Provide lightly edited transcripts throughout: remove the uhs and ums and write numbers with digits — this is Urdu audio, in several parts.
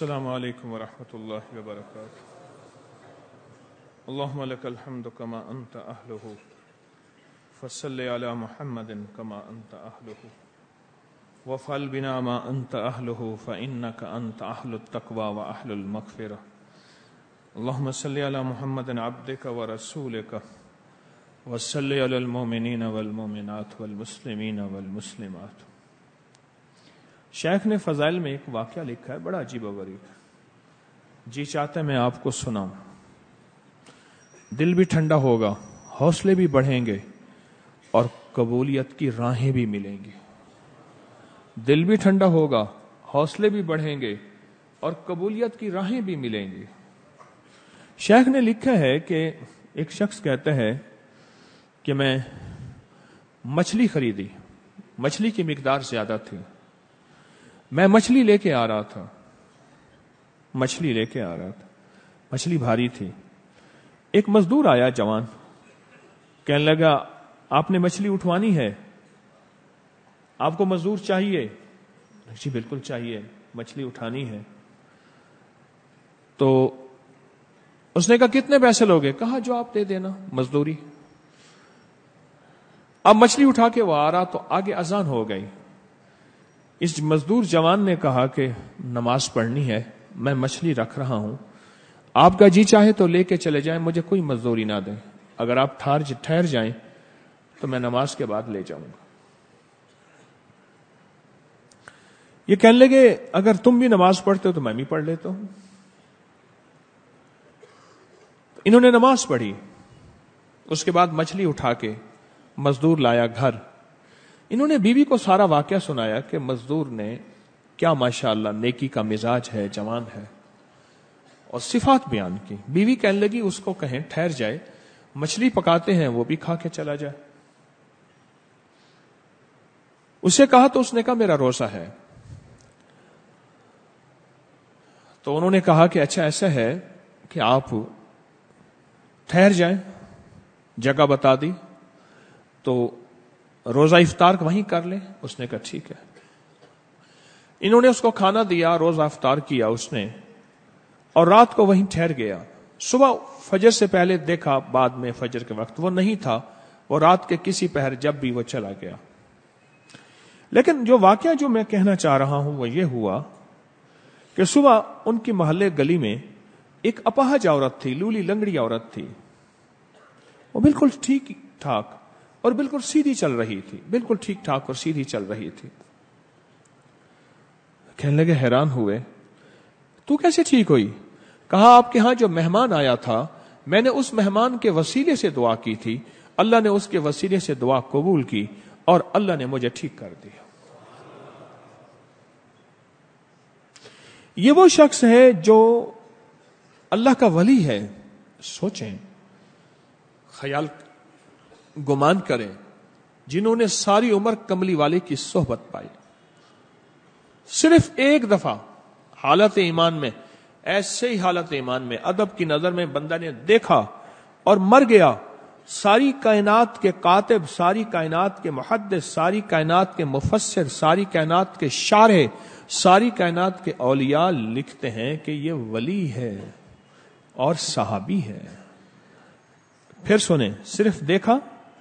السلام علیکم ورحمۃ اللہ وبرکاتہ۔ اللہم لک الحمد کما انت اہلہ فصلی علی محمد کما انت اہلہ وافعل بنا ما انت اہلہ فانک انت اہل التقوی واہل المغفرہ۔ اللہم صلی علی محمد عبدک ورسولک وصلی علی المؤمنین والمؤمنات والمسلمین والمسلمات۔ شیخ نے فضائل میں ایک واقعہ لکھا ہے، بڑا عجیب و غریب، جی چاہتا ہے میں آپ کو سناؤں۔ دل بھی ٹھنڈا ہوگا، حوصلے بھی بڑھیں گے اور قبولیت کی راہیں بھی ملیں گی۔ دل بھی ٹھنڈا ہوگا، حوصلے بھی بڑھیں گے اور قبولیت کی راہیں بھی ملیں گی۔ شیخ نے لکھا ہے کہ ایک شخص کہتا ہے کہ میں مچھلی خریدی، مچھلی کی مقدار زیادہ تھی، میں مچھلی لے کے آ رہا تھا، مچھلی بھاری تھی۔ ایک مزدور آیا جوان، کہنے لگا آپ نے مچھلی اٹھوانی ہے، آپ کو مزدور چاہیے؟ جی بالکل چاہیے، مچھلی اٹھانی ہے۔ تو اس نے کہا کتنے پیسے لوگے؟ کہا جو آپ دے دینا مزدوری۔ اب مچھلی اٹھا کے وہ آ رہا تو آگے اذان ہو گئی۔ اس مزدور جوان نے کہا کہ نماز پڑھنی ہے، میں مچھلی رکھ رہا ہوں، آپ کا جی چاہے تو لے کے چلے جائیں، مجھے کوئی مزدوری نہ دیں، اگر آپ ٹھہر جائیں تو میں نماز کے بعد لے جاؤں گا۔ یہ کہنے لگے اگر تم بھی نماز پڑھتے ہو تو میں بھی پڑھ لیتا ہوں۔ انہوں نے نماز پڑھی، اس کے بعد مچھلی اٹھا کے مزدور لایا گھر۔ انہوں نے بیوی کو سارا واقعہ سنایا کہ مزدور نے کیا ماشاءاللہ نیکی کا مزاج ہے، جوان ہے، اور صفات بیان کی۔ بیوی کہنے لگی اس کو کہیں ٹھہر جائے، مچھلی پکاتے ہیں وہ بھی کھا کے چلا جائے۔ اسے کہا تو اس نے کہا میرا روزہ ہے۔ تو انہوں نے کہا کہ اچھا ایسا ہے کہ آپ ٹھہر جائیں، جگہ بتا دی تو روزہ افطار وہیں کر لیں۔ اس نے کہا ٹھیک ہے۔ انہوں نے اس کو کھانا دیا، روزہ افطار کیا اس نے، اور رات کو وہیں ٹھہر گیا۔ صبح فجر سے پہلے دیکھا، بعد میں فجر کے وقت وہ نہیں تھا، وہ رات کے کسی پہر جب بھی وہ چلا گیا۔ لیکن جو واقعہ جو میں کہنا چاہ رہا ہوں وہ یہ ہوا کہ صبح ان کی محلے گلی میں ایک اپاہج عورت تھی، لولی لنگڑی عورت تھی، وہ بالکل ٹھیک ٹھاک اور بالکل سیدھی چل رہی تھی، بالکل ٹھیک ٹھاک اور سیدھی چل رہی تھی۔ کہنے لگے حیران ہوئے تو کیسے ٹھیک ہوئی؟ کہا آپ کے ہاں جو مہمان آیا تھا میں نے اس مہمان کے وسیلے سے دعا کی تھی، اللہ نے اس کے وسیلے سے دعا قبول کی اور اللہ نے مجھے ٹھیک کر دیا۔ یہ وہ شخص ہے جو اللہ کا ولی ہے۔ سوچیں، خیال گمان کریں، جنہوں نے ساری عمر کملی والے کی صحبت پائی، صرف ایک دفعہ حالت ایمان میں، ایسے ہی حالت ایمان میں ادب کی نظر میں بندہ نے دیکھا اور مر گیا، ساری کائنات کے کاتب، ساری کائنات کے محدث، ساری کائنات کے مفسر، ساری کائنات کے شارح، ساری کائنات کے اولیاء لکھتے ہیں کہ یہ ولی ہے اور صحابی ہے۔ پھر سنیں، صرف دیکھا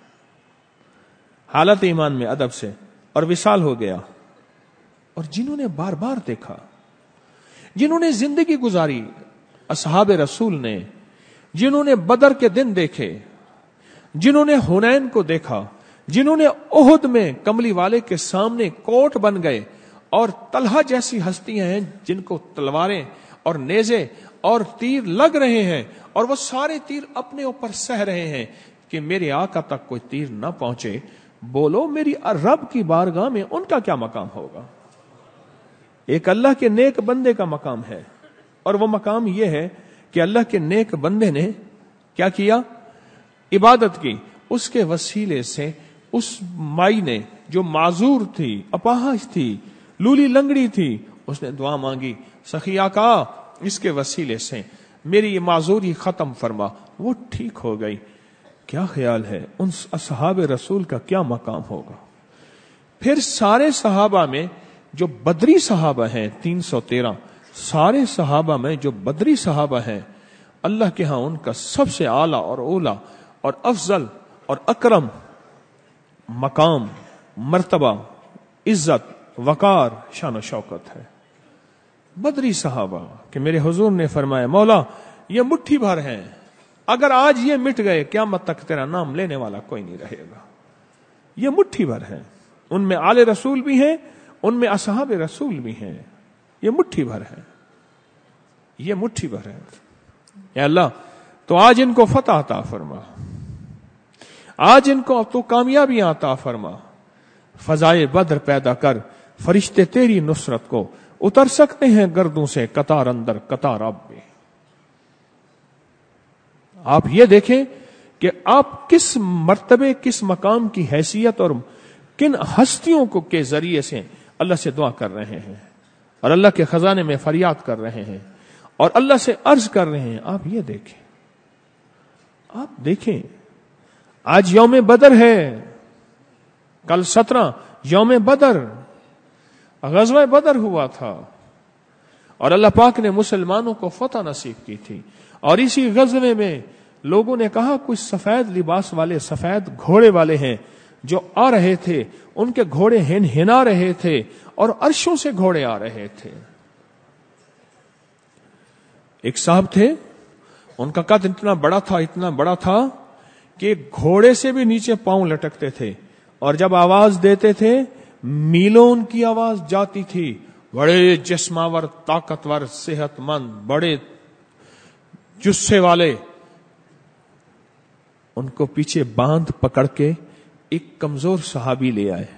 حالت ایمان میں ادب سے اور وصال ہو گیا۔ اور جنہوں نے بار بار دیکھا، جنہوں نے زندگی گزاری، اصحاب رسول نے، جنہوں نے بدر کے دن دیکھے، جنہوں نے حنین کو دیکھا، جنہوں نے احد میں کملی والے کے سامنے کوٹ بن گئے، اور طلحہ جیسی ہستیاں ہیں جن کو تلواریں اور نیزے اور تیر لگ رہے ہیں اور وہ سارے تیر اپنے اوپر سہ رہے ہیں کہ میرے آقا تک کوئی تیر نہ پہنچے، بولو میری رب کی بارگاہ میں ان کا کیا مقام ہوگا؟ ایک اللہ کے نیک بندے کا مقام ہے، اور وہ مقام یہ ہے کہ اللہ کے نیک بندے نے کیا کیا؟ عبادت کی۔ اس کے وسیلے سے اس مائی نے جو معذور تھی، اپاہج تھی، لولی لنگڑی تھی، اس نے دعا مانگی، سخی آقا اس کے وسیلے سے میری یہ معذوری ختم فرما، وہ ٹھیک ہو گئی۔ کیا خیال ہے ان اصحاب رسول کا کیا مقام ہوگا؟ پھر سارے صحابہ میں جو بدری صحابہ ہیں 313، سارے صحابہ میں جو بدری صحابہ ہیں اللہ کے ہاں ان کا سب سے اعلیٰ اور اولا اور افضل اور اکرم مقام، مرتبہ، عزت، وقار، شان و شوکت ہے۔ بدری صحابہ کہ میرے حضور نے فرمایا مولا یہ مٹھی بھر ہیں، اگر آج یہ مٹ گئے قیامت تک تیرا نام لینے والا کوئی نہیں رہے گا۔ یہ مٹھی بھر ہیں، ان میں آل رسول بھی ہیں، ان میں اصحاب رسول بھی ہیں، یہ مٹھی بھر ہے، یہ مٹھی بھر ہے۔ اے اللہ تو آج ان کو فتح عطا فرما، آج ان کو تو کامیابیاں عطا فرما، فضائے بدر پیدا کر، فرشتے تیری نصرت کو اتر سکتے ہیں گردوں سے قطار اندر قطار اب بھی۔ آپ یہ دیکھیں کہ آپ کس مرتبے، کس مقام کی حیثیت اور کن ہستیوں کو کے ذریعے سے اللہ سے دعا کر رہے ہیں اور اللہ کے خزانے میں فریاد کر رہے ہیں اور اللہ سے عرض کر رہے ہیں۔ آپ یہ دیکھیں، آپ دیکھیں آج یوم بدر ہے، کل 17 یوم بدر، غزوہ بدر ہوا تھا اور اللہ پاک نے مسلمانوں کو فتح نصیب کی تھی، اور اسی غزوے میں لوگوں نے کہا کچھ سفید لباس والے، سفید گھوڑے والے ہیں جو آ رہے تھے، ان کے گھوڑے ہنا رہے تھے اور عرشوں سے گھوڑے آ رہے تھے۔ ایک صاحب تھے، ان کا قد اتنا بڑا تھا کہ گھوڑے سے بھی نیچے پاؤں لٹکتے تھے، اور جب آواز دیتے تھے میلوں ان کی آواز جاتی تھی۔ بڑے جسماور، طاقتور، صحت مند، بڑے جسے والے، ان کو پیچھے باندھ پکڑ کے ایک کمزور صحابی لے آئے۔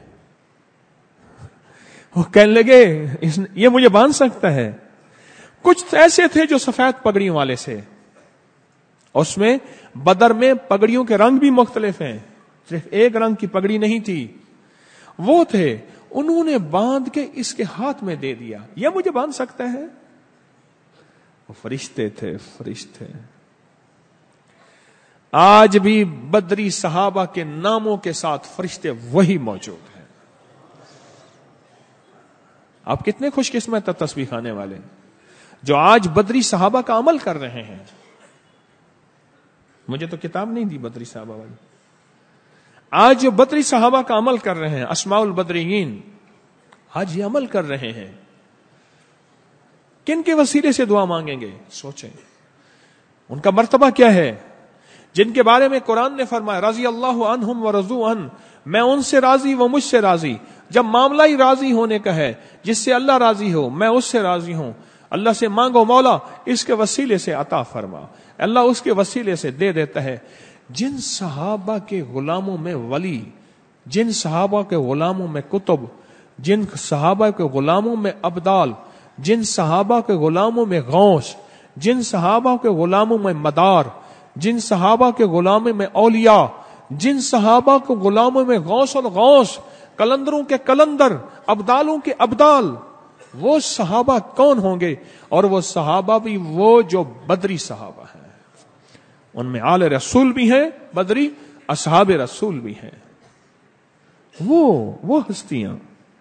وہ کہنے لگے یہ مجھے باندھ سکتا ہے۔ کچھ ایسے تھے جو سفید پگڑیوں والے سے، اس میں بدر میں پگڑیوں کے رنگ بھی مختلف ہیں، صرف ایک رنگ کی پگڑی نہیں تھی، وہ تھے، انہوں نے باندھ کے اس کے ہاتھ میں دے دیا، یہ مجھے باندھ سکتا ہے۔ وہ فرشتے تھے، فرشتے۔ آج بھی بدری صحابہ کے ناموں کے ساتھ فرشتے وہی موجود ہیں۔ آپ کتنے خوش قسمت تسبیح کھانے والے جو آج بدری صحابہ کا عمل کر رہے ہیں۔ مجھے تو کتاب نہیں دی بدری صحابہ والی، آج جو بدری صحابہ کا عمل کر رہے ہیں، اسماء البدرین، آج یہ عمل کر رہے ہیں، کن کے وسیلے سے دعا مانگیں گے؟ سوچیں ان کا مرتبہ کیا ہے، جن کے بارے میں قرآن نے فرمایا رضی اللہ عنہم ورضوا عنہ، میں ان سے راضی وہ مجھ سے راضی۔ جب معاملہ ہی راضی ہونے کا ہے، جس سے اللہ راضی ہو میں اس سے راضی ہوں، اللہ سے مانگو مولا اس کے وسیلے سے عطا فرما، اللہ اس کے وسیلے سے دے دیتا ہے۔ جن صحابہ کے غلاموں میں ولی، جن صحابہ کے غلاموں میں کتب، جن صحابہ کے غلاموں میں ابدال، جن صحابہ کے غلاموں میں غوث، جن صحابہ کے غلاموں میں مدار، جن صحابہ کے غلاموں میں اولیاء، جن صحابہ کے غلاموں میں غوث الغوث، کلندروں کے کلندر، ابدالوں کے ابدال، وہ صحابہ کون ہوں گے؟ اور وہ صحابہ بھی وہ جو بدری صحابہ ہیں، ان میں آل رسول بھی ہیں بدری، اصحاب رسول بھی ہیں، وہ ہستیاں۔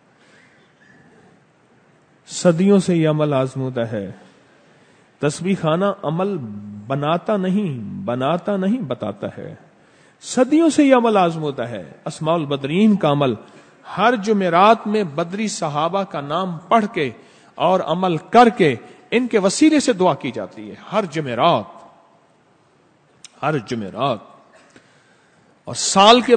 صدیوں سے یہ عمل آزمودہ ہے۔ تسبیح خانہ عمل بناتا نہیں بتاتا ہے، صدیوں سے یہ عمل آزمودہ ہے۔ اسماء البدرین کا عمل ہر جمعرات میں بدری صحابہ کا نام پڑھ کے اور عمل کر کے ان کے وسیلے سے دعا کی جاتی ہے، ہر جمعرات۔ اور سال کے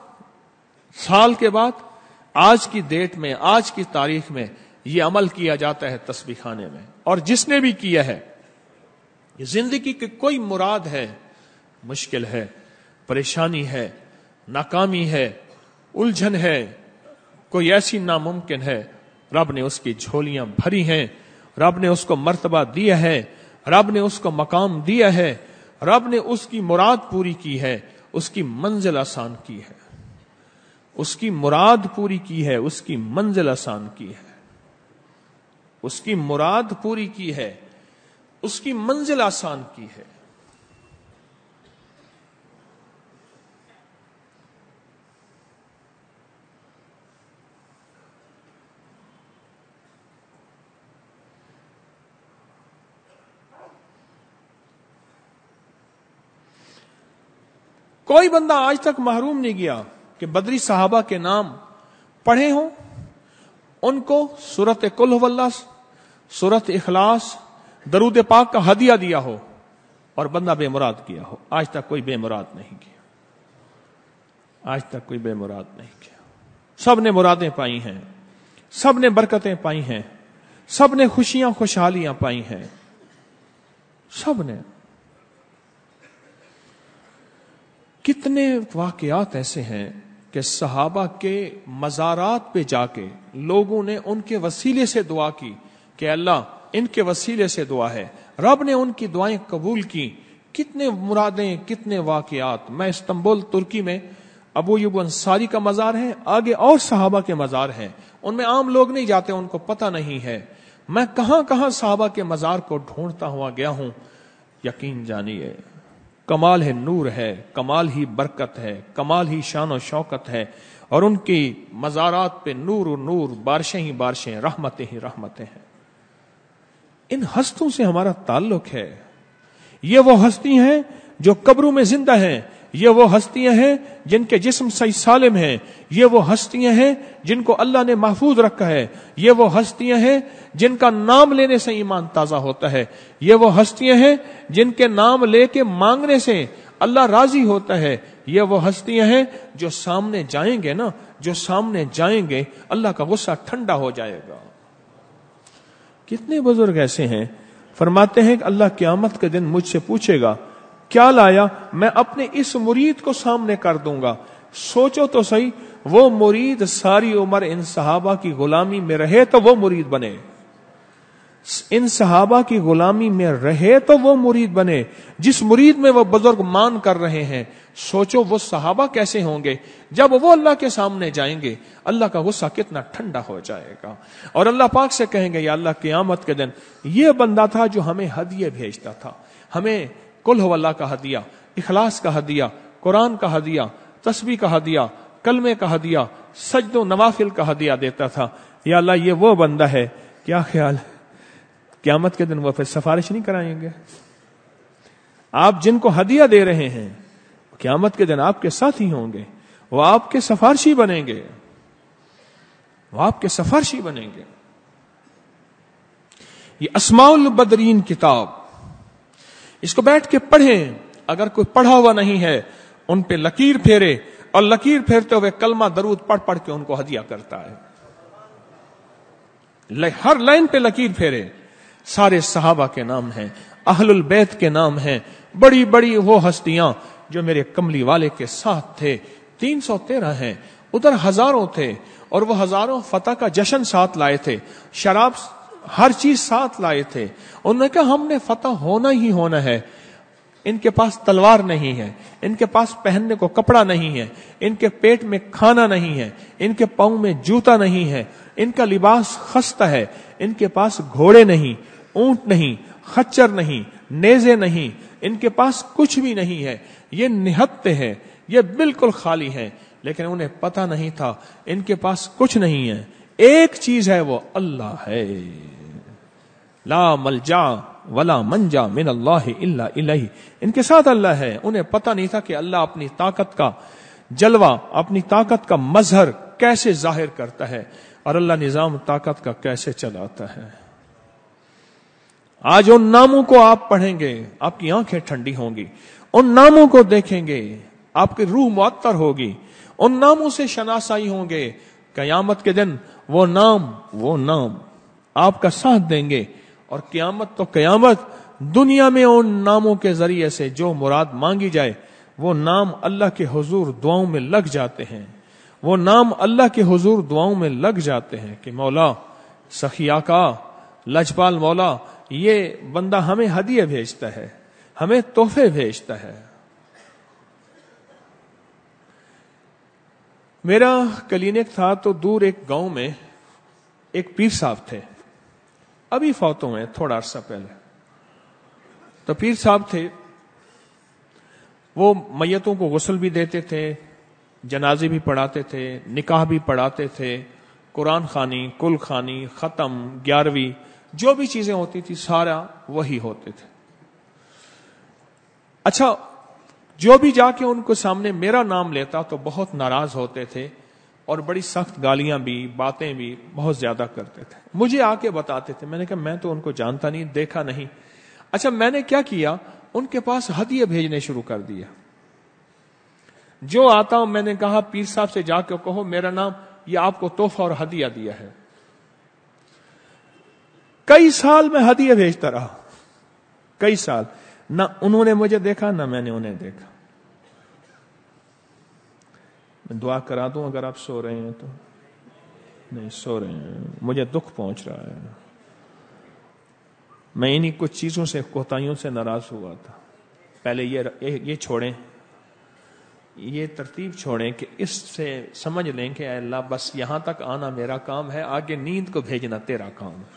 بعد آج کی ڈیٹ میں، آج کی تاریخ میں یہ عمل کیا جاتا ہے تسبیح خانے میں۔ اور جس نے بھی کیا ہے، زندگی کی کوئی مراد ہے، مشکل ہے، پریشانی ہے، ناکامی ہے، الجھن ہے، کوئی ایسی ناممکن ہے، رب نے اس کی جھولیاں بھری ہیں، رب نے اس کو مرتبہ دیا ہے، رب نے اس کو مقام دیا ہے، رب نے اس کی مراد پوری کی ہے، اس کی منزل آسان کی ہے، اس کی مراد پوری کی ہے، اس کی منزل آسان کی ہے، اس کی مراد پوری کی ہے، اس کی منزل آسان کی ہے۔ کوئی بندہ آج تک محروم نہیں گیا کہ بدری صحابہ کے نام پڑھے ہوں، ان کو سورت قل هو اللہ، سورت اخلاص، درود پاک کا ہدیہ دیا ہو اور بندہ بے مراد کیا ہو۔ آج تک کوئی بے مراد نہیں کیا، آج تک کوئی بے مراد نہیں کیا۔ سب نے مرادیں پائی ہیں، سب نے برکتیں پائی ہیں، سب نے خوشیاں خوشحالیاں پائی ہیں، سب نے۔ کتنے واقعات ایسے ہیں کہ صحابہ کے مزارات پہ جا کے لوگوں نے ان کے وسیلے سے دعا کی کہ اللہ ان کے وسیلے سے دعا ہے، رب نے ان کی دعائیں قبول کی۔ کتنے مرادیں، کتنے واقعات۔ میں استنبول ترکی میں ابو ایوب انصاری کا مزار ہے، آگے اور صحابہ کے مزار ہیں، ان میں عام لوگ نہیں جاتے، ان کو پتہ نہیں ہے۔ میں کہاں کہاں صحابہ کے مزار کو ڈھونڈتا ہوا گیا ہوں۔ یقین جانیے کمال ہے، نور ہے، کمال ہی برکت ہے، کمال ہی شان و شوکت ہے، اور ان کی مزارات پہ نور و نور، بارشیں ہی بارشیں، رحمتیں ہی رحمتیں ہیں۔ ان ہستیوں سے ہمارا تعلق ہے۔ یہ وہ ہستی ہیں جو قبروں میں زندہ ہیں، یہ وہ ہستیاں ہیں جن کے جسم صحیح سالم ہیں، یہ وہ ہستیاں ہیں جن کو اللہ نے محفوظ رکھا ہے، یہ وہ ہستیاں ہیں جن کا نام لینے سے ایمان تازہ ہوتا ہے، یہ وہ ہستیاں ہیں جن کے نام لے کے مانگنے سے اللہ راضی ہوتا ہے، یہ وہ ہستیاں ہیں جو سامنے جائیں گے نا، جو سامنے جائیں گے اللہ کا غصہ ٹھنڈا ہو جائے گا۔ کتنے بزرگ ایسے ہیں فرماتے ہیں کہ اللہ قیامت کے دن مجھ سے پوچھے گا کیا لایا؟ میں اپنے اس مرید کو سامنے کر دوں گا۔ سوچو تو صحیح، وہ مرید ساری عمر ان صحابہ کی غلامی میں رہے تو وہ مرید بنے، ان صحابہ کی غلامی میں رہے تو وہ مرید بنے، جس مرید میں وہ بزرگ مان کر رہے ہیں۔ سوچو وہ صحابہ کیسے ہوں گے جب وہ اللہ کے سامنے جائیں گے، اللہ کا غصہ کتنا ٹھنڈا ہو جائے گا، اور اللہ پاک سے کہیں گے یا اللہ قیامت کے دن یہ بندہ تھا جو ہمیں ہدیے بھیجتا تھا، ہمیں قل هو اللہ کا ہدیہ، اخلاص کا ہدیہ، قرآن کا ہدیہ، تسبیح کا ہدیہ، کلمے کا ہدیہ، سجد و نوافل کا ہدیہ دیتا تھا۔ یا اللہ یہ وہ بندہ ہے، کیا خیال ہے قیامت کے دن وہ پھر سفارش نہیں کرائیں گے؟ آپ جن کو ہدیہ دے رہے ہیں قیامت کے دن آپ کے ساتھ ہی ہوں گے، وہ آپ کے سفارشی بنیں گے، وہ آپ کے سفارشی بنیں گے۔ یہ اسماء البدرین کتاب، اس کو بیٹھ کے پڑھیں، اگر کوئی پڑھا ہوا نہیں ہے ان پہ لکیر پھیرے، اور لکیر پھیرتے ہوئے کلمہ درود پڑھ پڑھ کے ان کو ہدیہ کرتا ہے، ہر لائن پہ لکیر پھیرے۔ سارے صحابہ کے نام ہیں، اہل البیت کے نام ہیں، بڑی بڑی وہ ہستیاں جو میرے کملی والے کے ساتھ تھے۔ 313 ہیں، ادھر ہزاروں تھے، اور وہ ہزاروں فتح کا جشن ساتھ لائے تھے، شراب ہر چیز ساتھ لائے تھے۔ انہوں نے کہا ہم نے فتح ہونا ہی ہونا ہے۔ ان کے پاس تلوار نہیں ہے، ان کے پاس پہننے کو کپڑا نہیں ہے، ان کے پیٹ میں کھانا نہیں ہے، ان کے پاؤں میں جوتا نہیں ہے، ان کا لباس خستہ ہے، ان کے پاس گھوڑے نہیں، اونٹ نہیں، خچر نہیں، نیزے نہیں، ان کے پاس کچھ بھی نہیں ہے، یہ نہتے ہیں، یہ بالکل خالی ہیں۔ لیکن انہیں پتہ نہیں تھا ان کے پاس کچھ نہیں ہے، ایک چیز ہے، وہ اللہ ہے۔ لا ملجا ولا منجا من اللہ الا الیہ، ان کے ساتھ اللہ ہے۔ انہیں پتہ نہیں تھا کہ اللہ اپنی طاقت کا جلوہ، اپنی طاقت کا مظہر کیسے ظاہر کرتا ہے، اور اللہ نظام طاقت کا کیسے چلاتا ہے۔ آج ان ناموں کو آپ پڑھیں گے، آپ کی آنکھیں ٹھنڈی ہوں گی، ان ناموں کو دیکھیں گے، آپ کی روح معطر ہوگی، ان ناموں سے شناسائی ہوں گے۔ قیامت کے دن وہ نام آپ کا ساتھ دیں گے، اور قیامت تو قیامت، دنیا میں ان ناموں کے ذریعے سے جو مراد مانگی جائے وہ نام اللہ کے حضور دعاؤں میں لگ جاتے ہیں، وہ نام اللہ کے حضور دعاؤں میں لگ جاتے ہیں کہ مولا سخی آقا، لجپال مولا، یہ بندہ ہمیں ہدیہ بھیجتا ہے، ہمیں تحفے بھیجتا ہے۔ میرا کلینک تھا تو دور ایک گاؤں میں ایک پیر صاحب تھے، ابھی فوت ہوئے تھوڑا عرصہ پہلے۔ تو پیر صاحب تھے، وہ میتوں کو غسل بھی دیتے تھے، جنازے بھی پڑھاتے تھے، نکاح بھی پڑھاتے تھے، قرآن خوانی، کل خوانی، ختم، 11ویں، جو بھی چیزیں ہوتی تھی سارا وہی ہوتے تھے۔ اچھا، جو بھی جا کے ان کو سامنے میرا نام لیتا تو بہت ناراض ہوتے تھے اور بڑی سخت گالیاں بھی باتیں بھی بہت زیادہ کرتے تھے. مجھے آ کے بتاتے تھے. میں نے کہا میں تو ان کو جانتا نہیں, دیکھا نہیں. اچھا میں نے کیا کیا, ان کے پاس ہدیے بھیجنے شروع کر دیا. جو آتا ہوں میں نے کہا پیر صاحب سے جا کے کہو میرا نام یہ آپ کو تحفہ اور ہدیہ دیا ہے. کئی سال میں ہدیے بھیجتا رہا, کئی سال. نہ انہوں نے مجھے دیکھا نہ میں نے انہیں دیکھا. میں دعا کرا دوں اگر آپ سو رہے ہیں تو. نہیں سو رہے ہیں, مجھے دکھ پہنچ رہا ہے. میں انہی کچھ چیزوں سے کوتاہیوں سے ناراض ہوا تھا. پہلے یہ چھوڑیں, یہ ترتیب چھوڑیں کہ اس سے سمجھ لیں کہ اے اللہ بس یہاں تک آنا میرا کام ہے, آگے نیند کو بھیجنا تیرا کام ہے.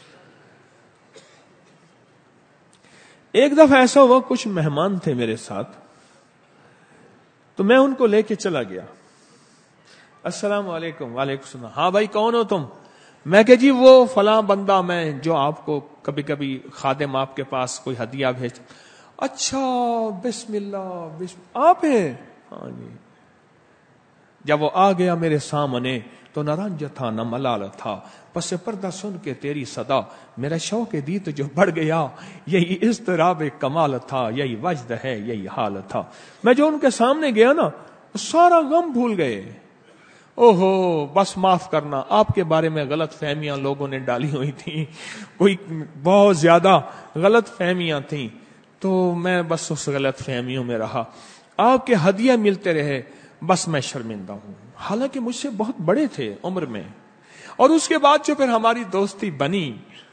ایک دفعہ ایسا ہوا کچھ مہمان تھے میرے ساتھ, تو میں ان کو لے کے چلا گیا. السلام علیکم. وعلیکم السلام. ہاں بھائی کون ہو تم؟ میں کہ جی وہ فلاں بندہ میں جو آپ کو کبھی کبھی خادم آپ کے پاس کوئی ہدیہ بھیج. اچھا بسم اللہ آپ ہیں؟ ہاں جی. جب وہ آ گیا میرے سامنے تو نہ رنج تھا نہ ملال تھا. پس پردہ سن کے تیری صدا میرا شوق دیت جو بڑھ گیا. یہی اضطراب کمال تھا, یہی وجد ہے, یہی حال تھا. میں جو ان کے سامنے گیا نا سارا غم بھول گئے. اوہو بس معاف کرنا, آپ کے بارے میں غلط فہمیاں لوگوں نے ڈالی ہوئی تھیں, کوئی بہت زیادہ غلط فہمیاں تھیں, تو میں بس اس غلط فہمیوں میں رہا. آپ کے ہدیہ ملتے رہے, بس میں شرمندہ ہوں. حالانکہ مجھ سے بہت بڑے تھے عمر میں. اور اس کے بعد جو پھر ہماری دوستی بنی,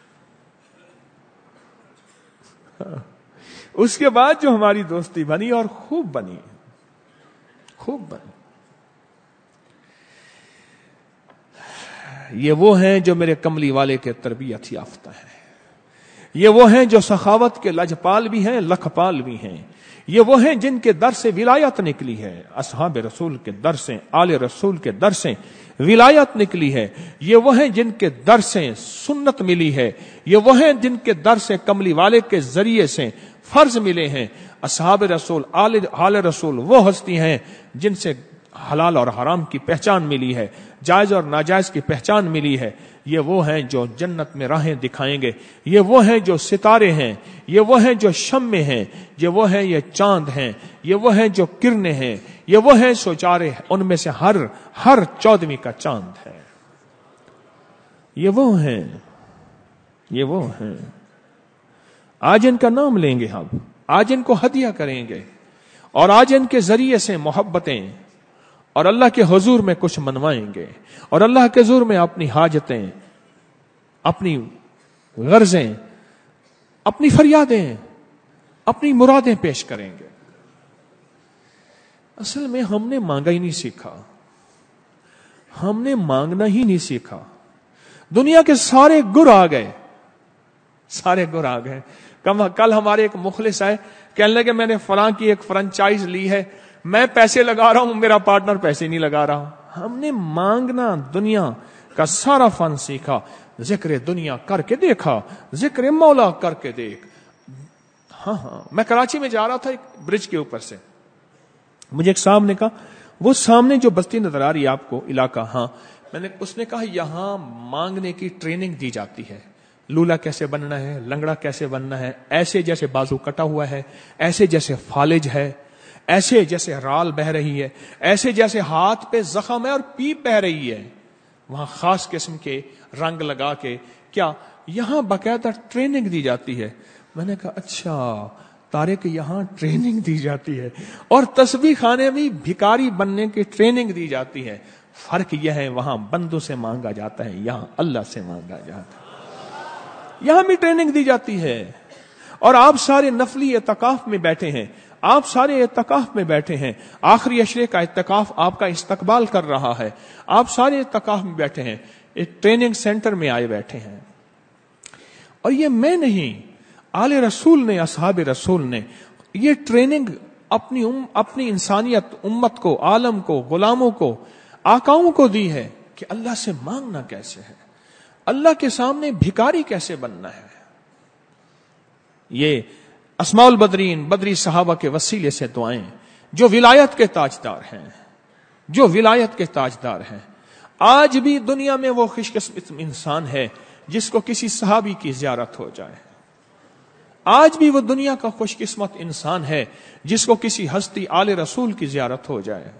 اس کے بعد جو ہماری دوستی بنی اور خوب بنی, خوب بنی. یہ وہ ہیں جو میرے کملی والے کے تربیت یافتہ ہیں. یہ وہ ہیں جو سخاوت کے لجپال بھی ہیں, لکھپال بھی ہیں. یہ وہ ہیں جن کے در سے ولایت نکلی ہے. اصحاب رسول کے در سے, آل رسول کے در سے ولایت نکلی ہے. یہ وہ ہیں جن کے در سے سنت ملی ہے. یہ وہ ہیں جن کے در سے کملی والے کے ذریعے سے فرض ملے ہیں. اصحاب رسول, آل رسول وہ ہستی ہیں جن سے حلال اور حرام کی پہچان ملی ہے, جائز اور ناجائز کی پہچان ملی ہے. یہ وہ ہیں جو جنت میں راہیں دکھائیں گے. یہ وہ ہیں جو ستارے ہیں. یہ وہ ہیں جو شمع ہیں. یہ وہ ہیں یہ چاند ہیں. یہ وہ ہیں جو کرنیں ہیں. یہ وہ ہیں سوچارے, ان میں سے ہر 14ویں کا چاند ہے. یہ وہ ہیں, یہ وہ ہیں. آج ان کا نام لیں گے ہم, آج ان کو ہدیہ کریں گے, اور آج ان کے ذریعے سے محبتیں اور اللہ کے حضور میں کچھ منوائیں گے, اور اللہ کے حضور میں اپنی حاجتیں, اپنی غرضیں, اپنی فریادیں, اپنی مرادیں پیش کریں گے. اصل میں ہم نے مانگا ہی نہیں سیکھا, ہم نے مانگنا ہی نہیں سیکھا. دنیا کے سارے گر آ گئے, سارے گر آ گئے. کل ہمارے ایک مخلص آئے, کہنے لگے میں نے فلاں کی ایک فرنچائز لی ہے, میں پیسے لگا رہا ہوں, میرا پارٹنر پیسے نہیں لگا رہا. ہم نے مانگنا دنیا کا سارا فن سیکھا. ذکر دنیا کر کے دیکھا, ذکر مولا کر کے دیکھ. ہاں میں کراچی میں جا رہا تھا ایک برج کے اوپر سے, مجھے ایک صاحب نے کہا وہ سامنے جو بستی نظر آ رہی ہے آپ کو علاقہ, ہاں اس نے کہا یہاں مانگنے کی ٹریننگ دی جاتی ہے. لولا کیسے بننا ہے, لنگڑا کیسے بننا ہے, ایسے جیسے بازو کٹا ہوا ہے, ایسے جیسے فالج ہے, ایسے جیسے رال بہ رہی ہے, ایسے جیسے ہاتھ پہ زخم ہے اور پیپ بہ رہی ہے, وہاں خاص قسم کے رنگ لگا کے, کیا یہاں باقاعدہ ٹریننگ دی جاتی ہے. میں نے کہا اچھا تارے کہ یہاں ٹریننگ دی جاتی ہے, اور تسبیح خانے میں بھکاری بننے کی ٹریننگ دی جاتی ہے. فرق یہ ہے وہاں بندوں سے مانگا جاتا ہے, یہاں اللہ سے مانگا جاتا ہے. یہاں بھی ٹریننگ دی جاتی ہے. اور آپ سارے نفلی اعتکاف میں بیٹھے ہیں, آپ سارے اعتکاف میں بیٹھے ہیں, آخری عشرے کا اعتکاف آپ کا استقبال کر رہا ہے, آپ سارے اعتکاف میں بیٹھے ہیں, ایک ٹریننگ سینٹر میں آئے بیٹھے ہیں. اور یہ میں نہیں, آل رسول نے, اصحاب رسول نے یہ ٹریننگ اپنی انسانیت, امت کو, عالم کو, غلاموں کو, آقاؤں کو دی ہے کہ اللہ سے مانگنا کیسے ہے, اللہ کے سامنے بھکاری کیسے بننا ہے. یہ اسماء البدرین, بدری صحابہ کے وسیلے سے دعائیں جو ولایت کے تاجدار ہیں، جو ولایت کے تاجدار ہیں. آج بھی دنیا میں وہ خوش قسمت انسان ہے جس کو کسی صحابی کی زیارت ہو جائے. آج بھی وہ دنیا کا خوش قسمت انسان ہے جس کو کسی ہستی آل رسول کی زیارت ہو جائے.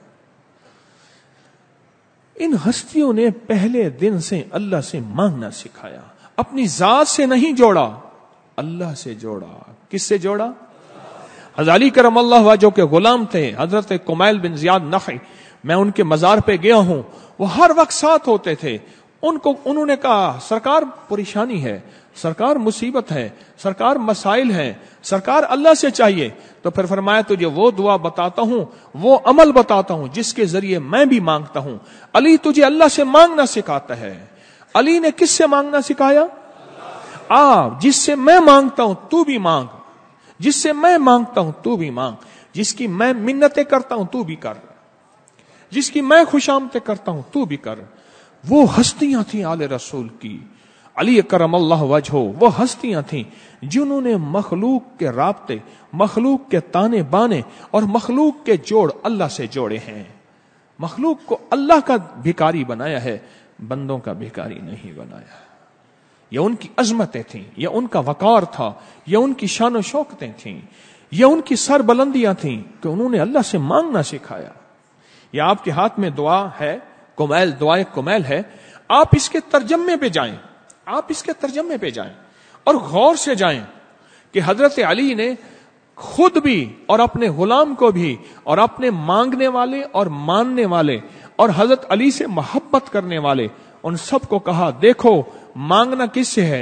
ان ہستیوں نے پہلے دن سے اللہ سے مانگنا سکھایا، اپنی ذات سے نہیں جوڑا، اللہ سے جوڑا. کس سے جوڑا؟ حضرت علی کرم اللہ وجہہ کے غلام تھے حضرت کمیل بن زیاد نخعی. میں ان کے مزار پہ گیا ہوں، وہ ہر وقت ساتھ ہوتے تھے. انہوں نے کہا سرکار پریشانی ہے، سرکار مصیبت ہے، سرکار مسائل ہیں، سرکار اللہ سے چاہیے. تو پھر فرمایا تجھے وہ دعا بتاتا ہوں، وہ عمل بتاتا ہوں جس کے ذریعے میں بھی مانگتا ہوں. علی تجھے اللہ سے مانگنا سکھاتا ہے. علی نے کس سے مانگنا سکھایا؟ جس سے میں مانگتا ہوں تو بھی مانگ، جس سے میں مانگتا ہوں تو بھی مانگ، جس کی میں منتیں کرتا ہوں تو بھی کر، جس کی میں خوشامدیں کرتا ہوں تو بھی کر. وہ ہستیاں تھیں آل رسول کی. علی کرم اللہ وجہہ وہ ہستیاں تھیں جنہوں نے مخلوق کے رابطے، مخلوق کے تانے بانے اور مخلوق کے جوڑ اللہ سے جوڑے ہیں. مخلوق کو اللہ کا بھکاری بنایا ہے، بندوں کا بھکاری نہیں بنایا. یہ ان کی عظمتیں تھیں، یہ ان کا وقار تھا، یہ ان کی شان و شوکتیں تھیں، یہ ان کی سر بلندیاں تھیں کہ انہوں نے اللہ سے مانگنا سکھایا. یہ آپ کے ہاتھ میں دعا ہے، کمیل، دعائے کمیل ہے. آپ اس کے ترجمے پہ جائیں، آپ اس کے ترجمے پہ جائیں اور غور سے جائیں کہ حضرت علی نے خود بھی اور اپنے غلام کو بھی اور اپنے مانگنے والے اور ماننے والے اور حضرت علی سے محبت کرنے والے ان سب کو کہا دیکھو مانگنا کس سے ہے؟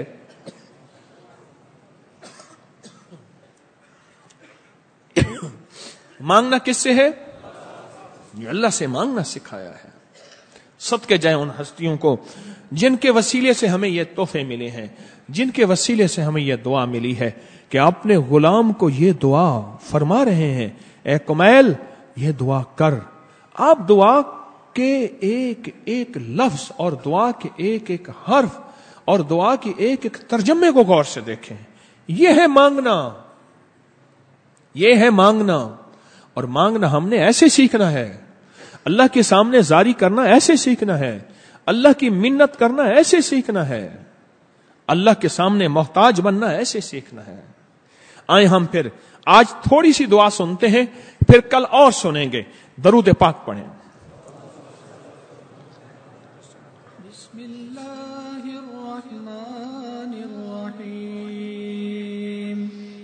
مانگنا کس سے ہے؟ یہ اللہ سے مانگنا سکھایا ہے. صدقے جائیں ان ہستیوں کو جن کے وسیلے سے ہمیں یہ تحفے ملے ہیں، جن کے وسیلے سے ہمیں یہ دعا ملی ہے کہ اپنے غلام کو یہ دعا فرما رہے ہیں، اے کمیل یہ دعا کر. آپ دعا کے ایک ایک لفظ اور دعا کے ایک ایک حرف اور دعا کے ایک ایک ترجمے کو غور سے دیکھیں. یہ ہے مانگنا، یہ ہے مانگنا. اور مانگنا ہم نے ایسے سیکھنا ہے، اللہ کے سامنے زاری کرنا ایسے سیکھنا ہے، اللہ کی منت کرنا ایسے سیکھنا ہے، اللہ کے سامنے محتاج بننا ایسے سیکھنا ہے. آئیں ہم پھر آج تھوڑی سی دعا سنتے ہیں، پھر کل اور سنیں گے. درود پاک پڑھیں. بسم اللہ الرحمن الرحیم.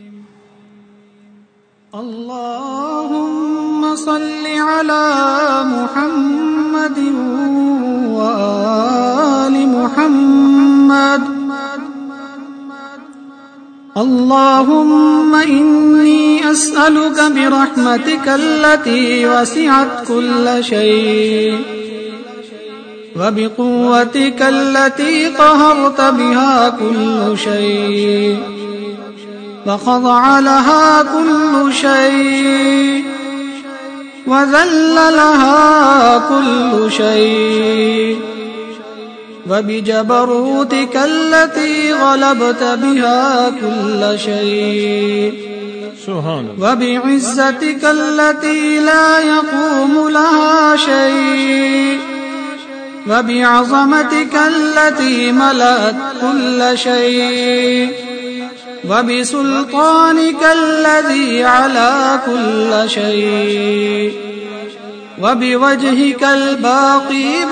اللہم صل علی محمد وآل محمد. اللهم إني أسألك برحمتك التي وسعت كل شيء وبقوتك التي قهرت بها كل شيء وخضع لها كل شيء وذل لها كل شيء وبجبروتك التي غلبت بها كل شيء وبعزتك التي لا يقوم لها شيء وبعظمتك التي ملأت كل شيء وبسلطانك الذي على كل شيء وبوجهك الباقي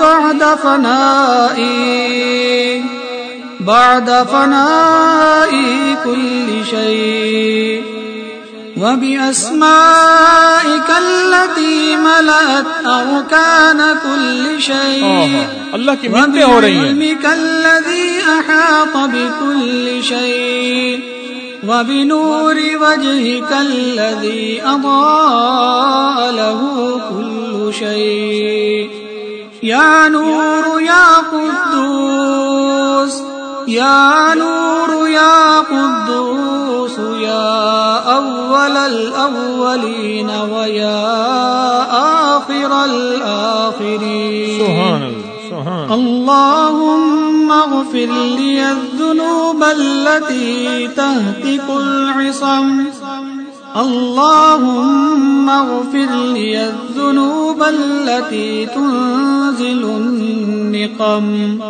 بعد فناء كل شيء وبأسمائك التي ملأت أركان كل شيء وبعلمك الذي أحاط بكل شيء وبنور وجهك الذي أضاء له كل شيء. يا نور يا قدوس يا نور يا قدوس يا أول الأولين ويا آخر الآخرين. سبحان الله. اللهم اغفر لي الذنوب التي تهتك العصم اللهم اغفر لي الذنوب التي تنزل النقم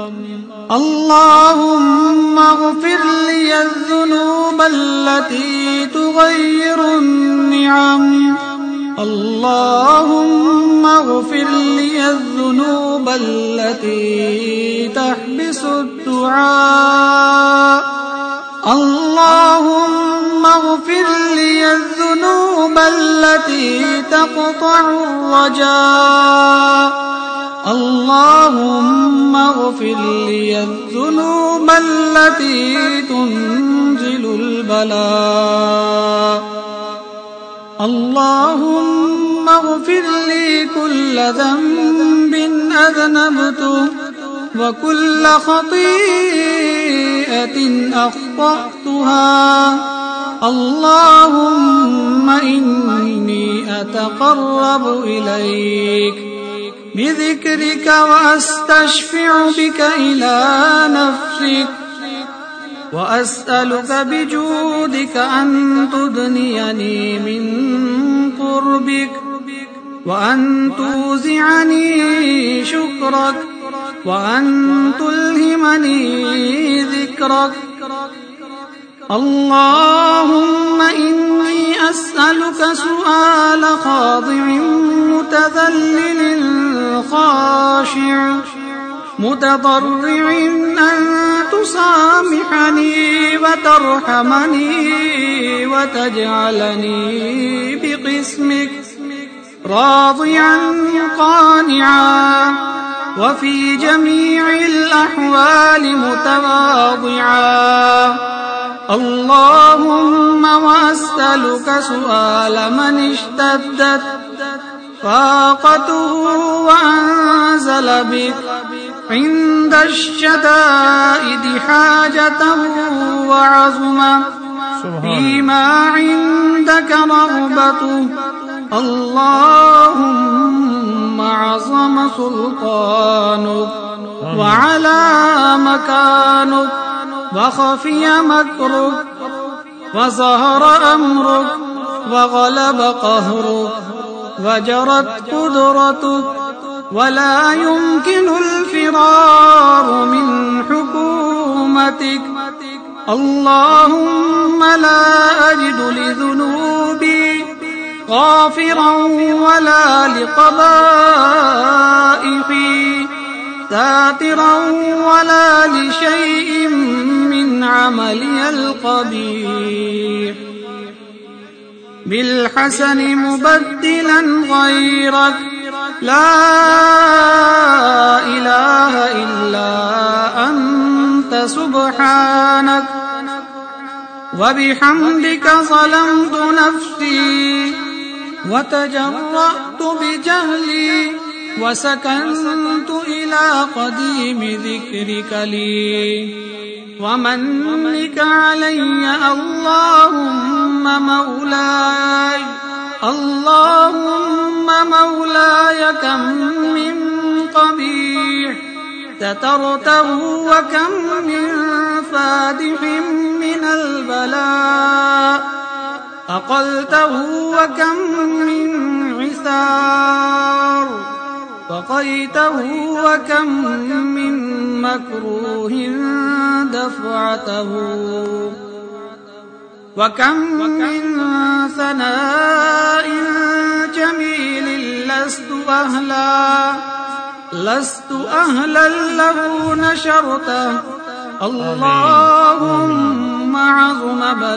اللهم اغفر لي الذنوب التي تغير النعم اللهم اغفر لي الذنوب التي تحبس الدعاء اللهم اغفر لي الذنوب التي تقطع الرجاء اللهم اغفر لي الذنوب التي تنزل البلاء اللهم اغفر لي كل ذنب أذنبته وكل خطيئة أخطأتها اللهم إني أتقرب إليك بذكرك وأستشفع بك إلى نفسك وأسألك بجودك أن تدنيني من قربك وأن توزعني شكرك وأن تلهمني ذكرك اللهم إني أسألك سؤال خاضع متذلل خاشع متضرع أن تسامحني وترحمني وتجعلني بقسمك راضيا قانعا وفي جميع الأحوال متواضعا اللهم وأسألك سؤال من اشتدت فاقته وأنزل بك عند الشدائد حاجته وعظمه فيما عندك رغبته اللهم عظم سلطانك وعلى مكانك وخفي مكرك وظهر أمرك وغلب قهرك وجرت قدرتك ولا يمكن الفرار من حكومتك اللهم لا أجد لذنوبي غافرا ولا لقبائحي ساترا ولا لشيء من عملي القبيح بالحسن مبدلا غيرك لا إله إلا أنت سبحانك وبحمدك ظلمت نفسي وتجرأت بجهلي وسكنت إلى قديم ذكرك لي ومنك علي اللهم مولاي كم من قبيح سترته وكم من فادح من البلاء أقلته وكم من عثار وقيته وكم من مكروه دفعته وكم من ثناء جميل لست أهلا له نشرته اللهم عظم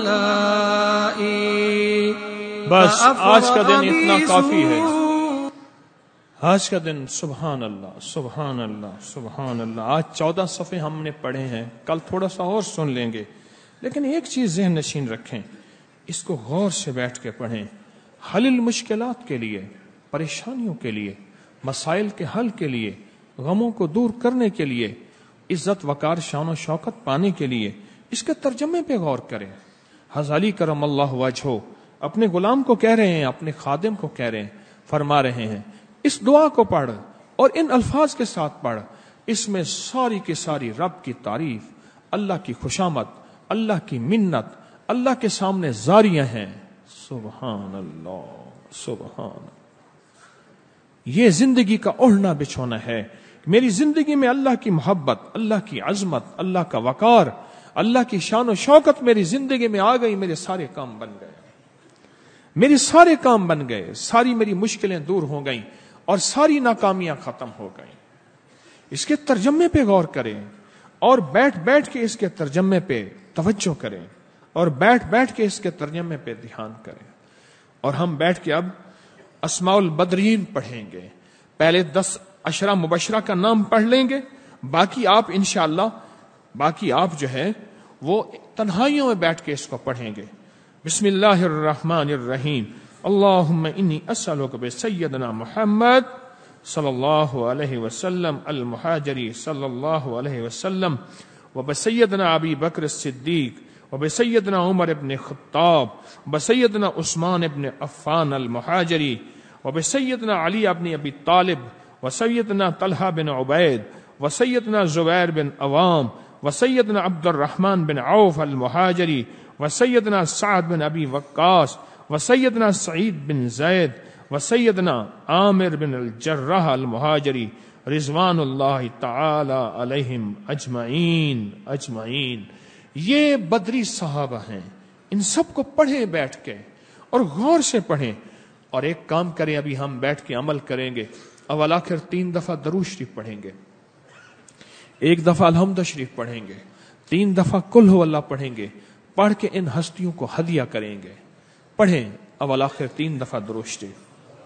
بلائي بس آج کا دن اتنا کافی ہے. آج کا دن سبحان اللہ سبحان اللہ سبحان اللہ. آج 14 صفحے ہم نے پڑھے ہیں, کل تھوڑا سا اور سن لیں گے, لیکن ایک چیز ذہن نشین رکھیں, اس کو غور سے بیٹھ کے پڑھیں. حل المشکلات کے لیے, پریشانیوں کے لیے, مسائل کے حل کے لیے, غموں کو دور کرنے کے لیے, عزت وقار شان و شوکت پانے کے لیے اس کے ترجمے پہ غور کریں. غزالی کرم اللہ وجہہ اپنے غلام کو کہہ رہے ہیں, اپنے خادم کو کہہ رہے ہیں, فرما رہے ہیں اس دعا کو پڑھ اور ان الفاظ کے ساتھ پڑھ. اس میں ساری کی ساری رب کی تعریف, اللہ کی خوشامد, اللہ کی منت, اللہ کے سامنے زاریاں ہیں, سبحان اللہ سبحان. یہ زندگی کا اوڑھنا بچھونا ہے. میری زندگی میں اللہ کی محبت، اللہ کی عظمت، اللہ کا وقار، اللہ کی شان و شوکت میری زندگی میں آ گئی. میرے سارے کام بن گئے، میرے سارے کام بن گئے، ساری میری مشکلیں دور ہو گئیں اور ساری ناکامیاں ختم ہو گئیں. اس کے ترجمے پہ غور کریں اور بیٹھ بیٹھ کے اس کے ترجمے پہ توجہ کریں اور بیٹھ بیٹھ کے اس کے ترجمے پہ دھیان کریں. اور ہم بیٹھ کے اب اسماء البدرین پڑھیں گے. پہلے 10 عشرہ مبشرہ کا نام پڑھ لیں گے، باقی آپ انشاءاللہ باقی آپ جو ہے وہ تنہائیوں میں بیٹھ کے اس کو پڑھیں گے. بسم اللہ الرحمن الرحیم. اللہم انی اسألک بسیدنا محمد صلی اللہ علیہ وسلم المہاجری صلی اللہ علیہ وسلم وبسیدنا ابی بکر الصدیق وبسیدنا عمر ابن خطاب وبسیدنا عثمان ابن عفان المہاجری وبسیدنا علی ابن ابی طالب وسیدنا طلحہ بن عبید وسیدنا زبیر بن عوام وسیدنا عبد الرحمن بن عوف المہاجری وسیدنا سعد بن ابی وقاص وسیدنا سعید بن زید وسیدنا عامر بن الجراح المہاجری رضوان اللہ تعالی علیہم اجمعین اجمعین. یہ بدری صحابہ ہیں. ان سب کو پڑھیں بیٹھ کے اور غور سے پڑھیں. اور ایک کام کریں، ابھی ہم بیٹھ کے عمل کریں گے. اول آخر 3 دفعہ درود شریف پڑھیں گے، 1 دفعہ الحمد شریف پڑھیں گے، 3 دفعہ قل ہو اللہ پڑھیں گے. پڑھ کے ان ہستیوں کو ہدیہ کریں گے. پڑھیں اول آخر 3 دفعہ درود شریف.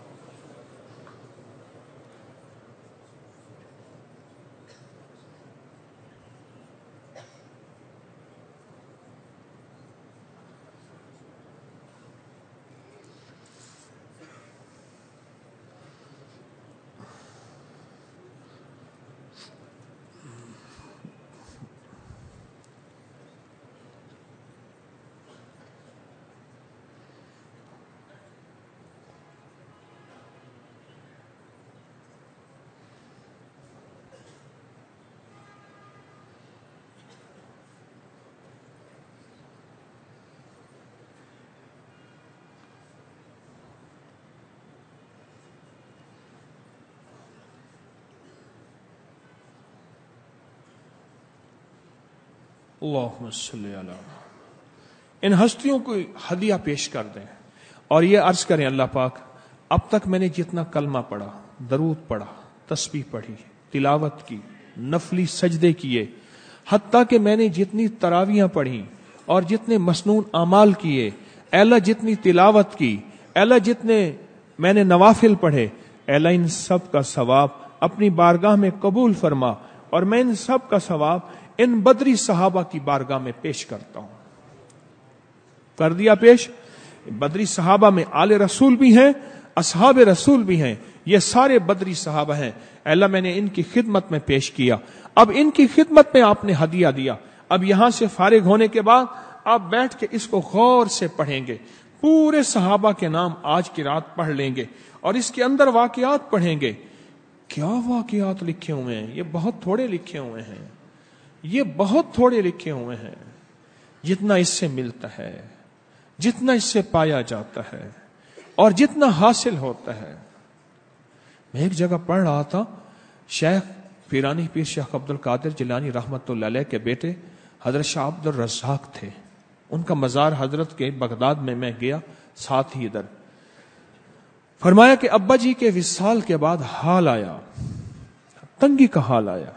اللہم صلی علی. ان ہستیوں کو ہدیہ پیش کر دیں اور یہ عرض کریں اللہ پاک اب تک میں نے جتنا کلمہ پڑھا، درود پڑھا، تسبیح پڑھی، تلاوت کی، نفلی سجدے کیے، حتیٰ کہ میں نے جتنی تراویحاں پڑھی اور جتنے مسنون اعمال کیے، اے اللہ جتنی تلاوت کی، اے اللہ جتنے میں نے نوافل پڑھے، اے اللہ ان سب کا ثواب اپنی بارگاہ میں قبول فرما اور میں ان سب کا ثواب ان بدری صحابہ کی بارگاہ میں پیش کرتا ہوں. کر دیا پیش. بدری صحابہ میں آل رسول بھی ہیں، اصحاب رسول بھی ہیں، یہ سارے بدری صحابہ ہیں. اے اللہ میں نے ان کی خدمت میں پیش کیا، اب ان کی خدمت میں آپ نے ہدیہ دیا. اب یہاں سے فارغ ہونے کے بعد آپ بیٹھ کے اس کو غور سے پڑھیں گے. پورے صحابہ کے نام آج کی رات پڑھ لیں گے اور اس کے اندر واقعات پڑھیں گے. کیا واقعات لکھے ہوئے ہیں، یہ بہت تھوڑے لکھے ہوئے ہیں، یہ بہت تھوڑے لکھے ہوئے ہیں. جتنا اس سے ملتا ہے، جتنا اس سے پایا جاتا ہے اور جتنا حاصل ہوتا ہے. میں ایک جگہ پڑھ رہا تھا، شیخ پیرانی پیر شیخ عبد القادر جیلانی رحمت اللہ علیہ کے بیٹے حضرت شاہ عبد الرزاق تھے. ان کا مزار حضرت کے بغداد میں گیا، ساتھ ہی ادھر. فرمایا کہ ابا جی کے وصال کے بعد حال آیا، تنگی کا حال آیا.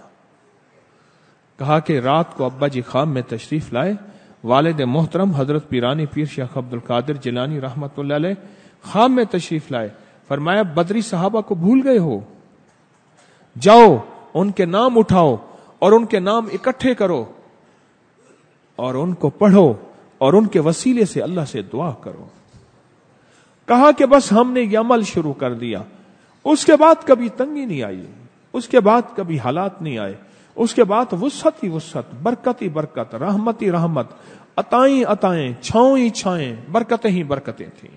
کہا کہ رات کو ابا جی خواب میں تشریف لائے، والد محترم حضرت پیرانی پیر شیخ عبد القادر جیلانی رحمت اللہ علیہ خواب میں تشریف لائے. فرمایا بدری صحابہ کو بھول گئے ہو، جاؤ ان کے نام اٹھاؤ اور ان کے نام اکٹھے کرو اور ان کو پڑھو اور ان کے وسیلے سے اللہ سے دعا کرو. کہا کہ بس ہم نے یہ عمل شروع کر دیا. اس کے بعد کبھی تنگی نہیں آئی، اس کے بعد کبھی حالات نہیں آئے، اس کے بعد وسعت ہی وسعت، برکت ہی برکت، رحمت ہی رحمت، عطائیں عطائیں، چھاؤں ہی چھائیں، برکتیں ہی برکتیں تھیں.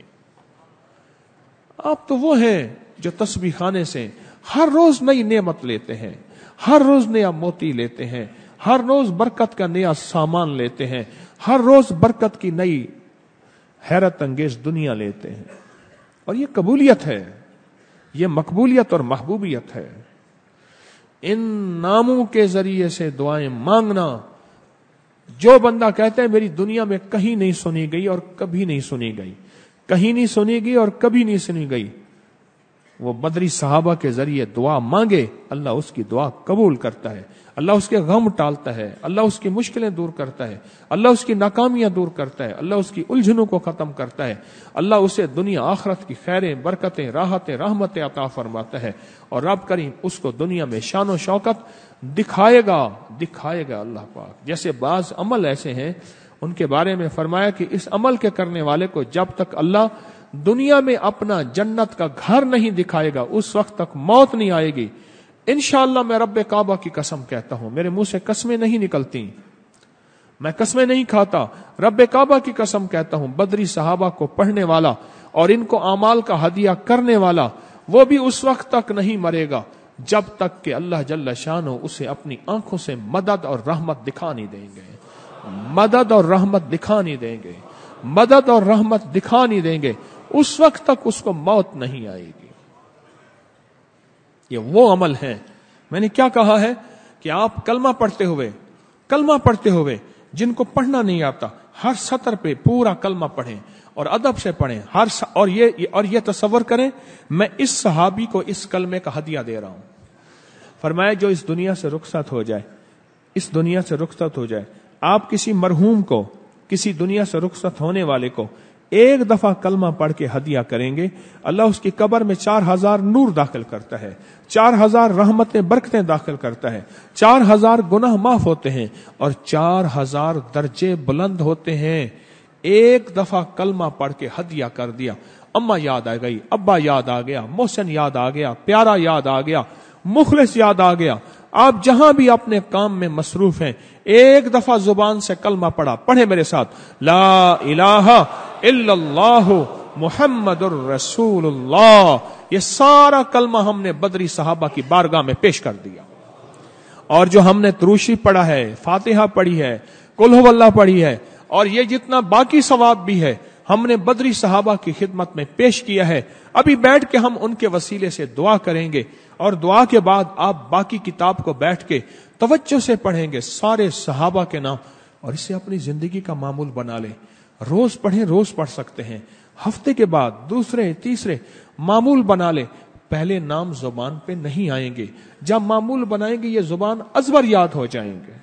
آپ تو وہ ہیں جو تسبیح خانے سے ہر روز نئی نعمت لیتے ہیں، ہر روز نیا موتی لیتے ہیں، ہر روز برکت کا نیا سامان لیتے ہیں، ہر روز برکت کی نئی حیرت انگیز دنیا لیتے ہیں. اور یہ قبولیت ہے, یہ مقبولیت اور محبوبیت ہے. ان ناموں کے ذریعے سے دعائیں مانگنا, جو بندہ کہتا ہے میری دنیا میں کہیں نہیں سنی گئی اور کبھی نہیں سنی گئی, کہیں نہیں سنی گئی اور کبھی نہیں سنی گئی, وہ بدری صحابہ کے ذریعے دعا مانگے, اللہ اس کی دعا قبول کرتا ہے, اللہ اس کے غم ٹالتا ہے, اللہ اس کی مشکلیں دور کرتا ہے, اللہ اس کی ناکامیاں دور کرتا ہے, اللہ اس کی الجھنوں کو ختم کرتا ہے, اللہ اسے دنیا آخرت کی خیریں, برکتیں, راحتیں, رحمتیں عطا فرماتا ہے, اور رب کریم اس کو دنیا میں شان و شوکت دکھائے گا اللہ پاک. جیسے بعض عمل ایسے ہیں ان کے بارے میں فرمایا کہ اس عمل کے کرنے والے کو جب تک اللہ دنیا میں اپنا جنت کا گھر نہیں دکھائے گا اس وقت تک موت نہیں آئے گی. انشاءاللہ میں رب کعبہ کی قسم کہتا ہوں, میرے منہ سے قسمیں نہیں نکلتی, میں قسمیں نہیں کھاتا, رب کعبہ کی قسم کہتا ہوں, بدری صحابہ کو پڑھنے والا اور ان کو اعمال کا ہدیہ کرنے والا وہ بھی اس وقت تک نہیں مرے گا جب تک کہ اللہ جل شانہ اسے اپنی آنکھوں سے مدد اور رحمت دکھا نہیں دیں گے, مدد اور رحمت دکھا نہیں دیں گے, مدد اور رحمت دکھا نہیں دیں گے. اس وقت تک اس کو موت نہیں آئے گی. یہ وہ عمل ہے. میں نے کیا کہا ہے کہ آپ کلمہ پڑھتے ہوئے جن کو پڑھنا نہیں آتا ہر سطر پہ پورا کلمہ پڑھیں اور ادب سے پڑھیں, اور یہ تصور کریں میں اس صحابی کو اس کلمے کا ہدیہ دے رہا ہوں. فرمایا جو اس دنیا سے رخصت ہو جائے, آپ کسی مرحوم کو, کسی دنیا سے رخصت ہونے والے کو ایک دفعہ کلمہ پڑھ کے ہدیہ کریں گے, اللہ اس کی قبر میں 4000 نور داخل کرتا ہے, 4000 رحمتیں برکتیں داخل کرتا ہے, 4000 گناہ معاف ہوتے ہیں اور 4000 درجے بلند ہوتے ہیں. ایک دفعہ کلمہ پڑھ کے ہدیہ کر دیا, اماں یاد آ گئی, ابا یاد آ گیا, محسن یاد آ گیا, پیارا یاد آ گیا, مخلص یاد آ گیا. آپ جہاں بھی اپنے کام میں مصروف ہیں ایک دفعہ زبان سے کلمہ پڑھا, پڑھے میرے ساتھ, لا الہ الا اللہ محمد الرسول اللہ. یہ سارا کلمہ ہم نے بدری صحابہ کی بارگاہ میں پیش کر دیا. اور جو ہم نے تروشی پڑھا ہے, فاتحہ پڑھی ہے, قل ہو اللہ پڑھی ہے, اور یہ جتنا باقی ثواب بھی ہے ہم نے بدری صحابہ کی خدمت میں پیش کیا ہے. ابھی بیٹھ کے ہم ان کے وسیلے سے دعا کریں گے, اور دعا کے بعد آپ باقی کتاب کو بیٹھ کے توجہ سے پڑھیں گے سارے صحابہ کے نام, اور اسے اپنی زندگی کا معمول بنا لیں. روز پڑھیں, روز پڑھ سکتے ہیں, ہفتے کے بعد دوسرے تیسرے معمول بنا لیں. پہلے نام زبان پہ نہیں آئیں گے, جب معمول بنائیں گے یہ زبان ازبر یاد ہو جائیں گے.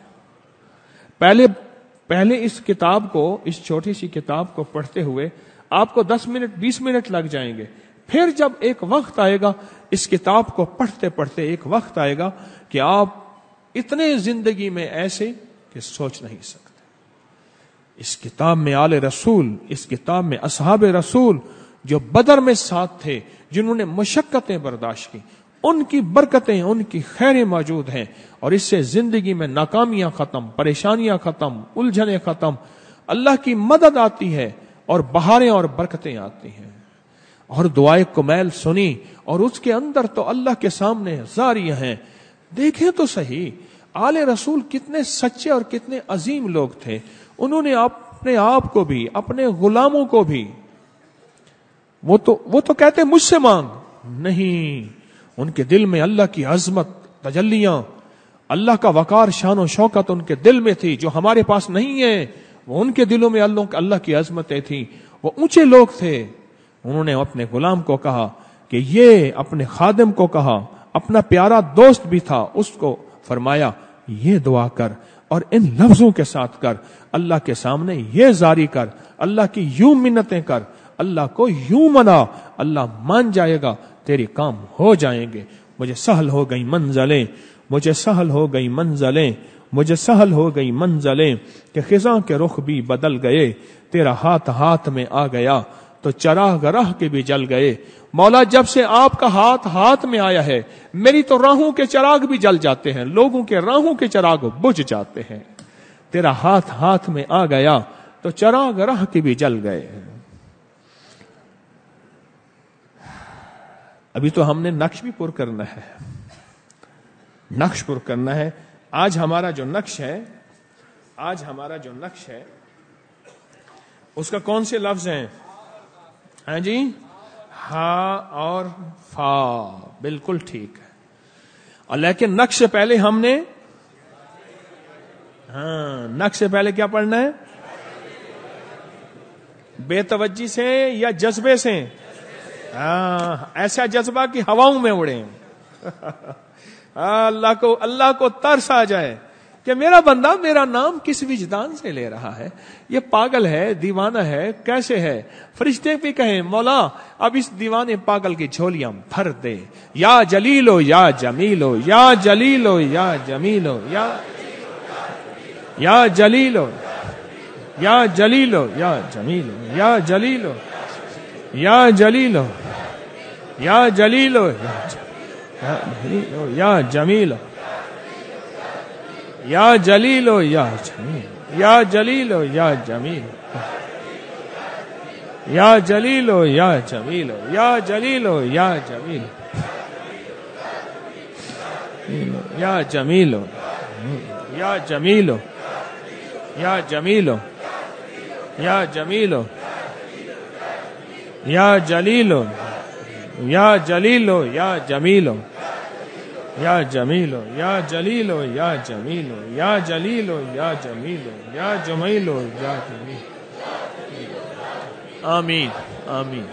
پہلے اس کتاب کو, اس چھوٹی سی کتاب کو پڑھتے ہوئے آپ کو 10 منٹ 20 منٹ لگ جائیں گے. پھر جب ایک وقت آئے گا, اس کتاب کو پڑھتے پڑھتے ایک وقت آئے گا کہ آپ اتنے زندگی میں ایسے کہ سوچ نہیں سکتے. اس کتاب میں آل رسول, اس کتاب میں اصحاب رسول جو بدر میں ساتھ تھے, جنہوں نے مشقتیں برداشت کی, ان کی برکتیں, ان کی خیریں موجود ہیں. اور اس سے زندگی میں ناکامیاں ختم, پریشانیاں ختم, الجھنیں ختم, اللہ کی مدد آتی ہے اور بہاریں اور برکتیں آتی ہیں. اور دعائے کمیل سنی, اور اس کے اندر تو اللہ کے سامنے زاریاں ہیں. دیکھیں تو صحیح آل رسول کتنے سچے اور کتنے عظیم لوگ تھے. انہوں نے اپنے آپ کو بھی, اپنے غلاموں کو بھی, وہ تو کہتے مجھ سے مانگ, نہیں, ان کے دل میں اللہ کی عظمت, تجلیاں, اللہ کا وقار, شان و شوکت ان کے دل میں تھی جو ہمارے پاس نہیں ہے. وہ ان کے دلوں میں اللہ کی عظمتیں تھیں. وہ اونچے لوگ تھے. انہوں نے اپنے غلام کو کہا کہ یہ, اپنے خادم کو کہا, اپنا پیارا دوست بھی تھا, اس کو فرمایا یہ دعا کر اور ان لفظوں کے ساتھ کر, اللہ کے سامنے یہ زاری کر, اللہ کی یوں منتیں کر, اللہ کو یوں منا, اللہ مان جائے گا, تیرے کام ہو جائیں گے. مجھے سہل ہو گئی منزلیں, مجھے سہل ہو گئی منزلیں, مجھے سہل ہو گئی منزلیں, کہ خزاں کے رخ بھی بدل گئے, تیرا ہاتھ ہاتھ میں آ گیا تو چراغ راہ کے بھی جل گئے. مولا جب سے آپ کا ہاتھ ہاتھ میں آیا ہے میری تو راہوں کے چراغ بھی جل جاتے ہیں, لوگوں کے راہوں کے چراغ بجھ جاتے ہیں. تیرا ہاتھ ہاتھ میں آ گیا تو چراغ راہ کے بھی جل گئے. ابھی تو ہم نے نقش بھی پر کرنا ہے, نقش پر کرنا ہے. آج ہمارا جو نقش ہے اس کا کون سے لفظ ہیں؟ ہاں جی، ہا اور فا، بالکل ٹھیک ہے. اور لیکن نقش سے پہلے ہم نے نقش سے پہلے کیا پڑھنا ہے؟ بے توجہی سے یا جذبے سے؟ ایسا جذبہ کہ ہواؤں میں اڑے. اللہ کو ترس آ جائے کہ میرا بندہ میرا نام کس وجدان سے لے رہا ہے، یہ پاگل ہے، دیوانہ ہے، کیسے ہے. فرشتے بھی کہیں مولا اب اس دیوانے پاگل کی جھولیاں بھر دے. یا جلیلو یا جمیلو، یا جلیلو یا جمیلو، یا جلیلو یا جلیلو یا جمیلو، یا جلیلو یا جلیلو یا جلیلو یا جمیلو، یا جلیلو یا جمیل، یا جلیلو یا جمیل، یا جلیلو یا جمیلو، یا جلیلو یا جمیل، یا جمیلو یا جمیلو، یا جمیلو یا جمیلو، یا جلیلو یا جلیلو یا جمیلو، یا جمیلو یا جلیلو یا جمیلو، یا جلیلو یا جمیلو، یا جمیلو یا جمیلو. آمین آمین.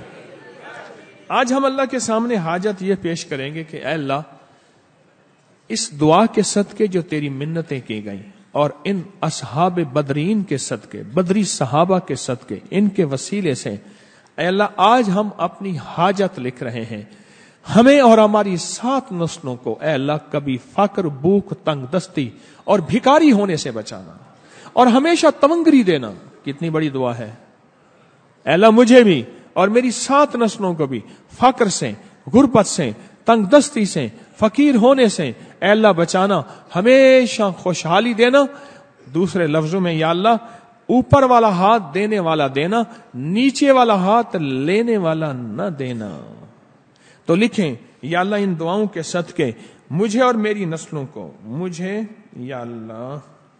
آج ہم اللہ کے سامنے حاجت یہ پیش کریں گے کہ اے اللہ، اس دعا کے صدقے جو تیری منتیں کی گئیں اور ان اصحاب بدرین کے صدقے، بدری صحابہ کے صدقے، ان کے وسیلے سے اے اللہ آج ہم اپنی حاجت لکھ رہے ہیں. ہمیں اور ہماری 7 نسلوں کو اے اللہ کبھی فقر، بھوک، تنگ دستی اور بھکاری ہونے سے بچانا اور ہمیشہ تمنگری دینا. کتنی بڑی دعا ہے. اے اللہ مجھے بھی اور میری 7 نسلوں کو بھی فقر سے، غربت سے، تنگ دستی سے، فقیر ہونے سے اے اللہ بچانا، ہمیشہ خوشحالی دینا. دوسرے لفظوں میں یا اللہ اوپر والا ہاتھ دینے والا دینا، نیچے والا ہاتھ لینے والا نہ دینا. تو لکھیں یا اللہ ان دعاؤں کے صدقے مجھے اور میری نسلوں کو، مجھے یا اللہ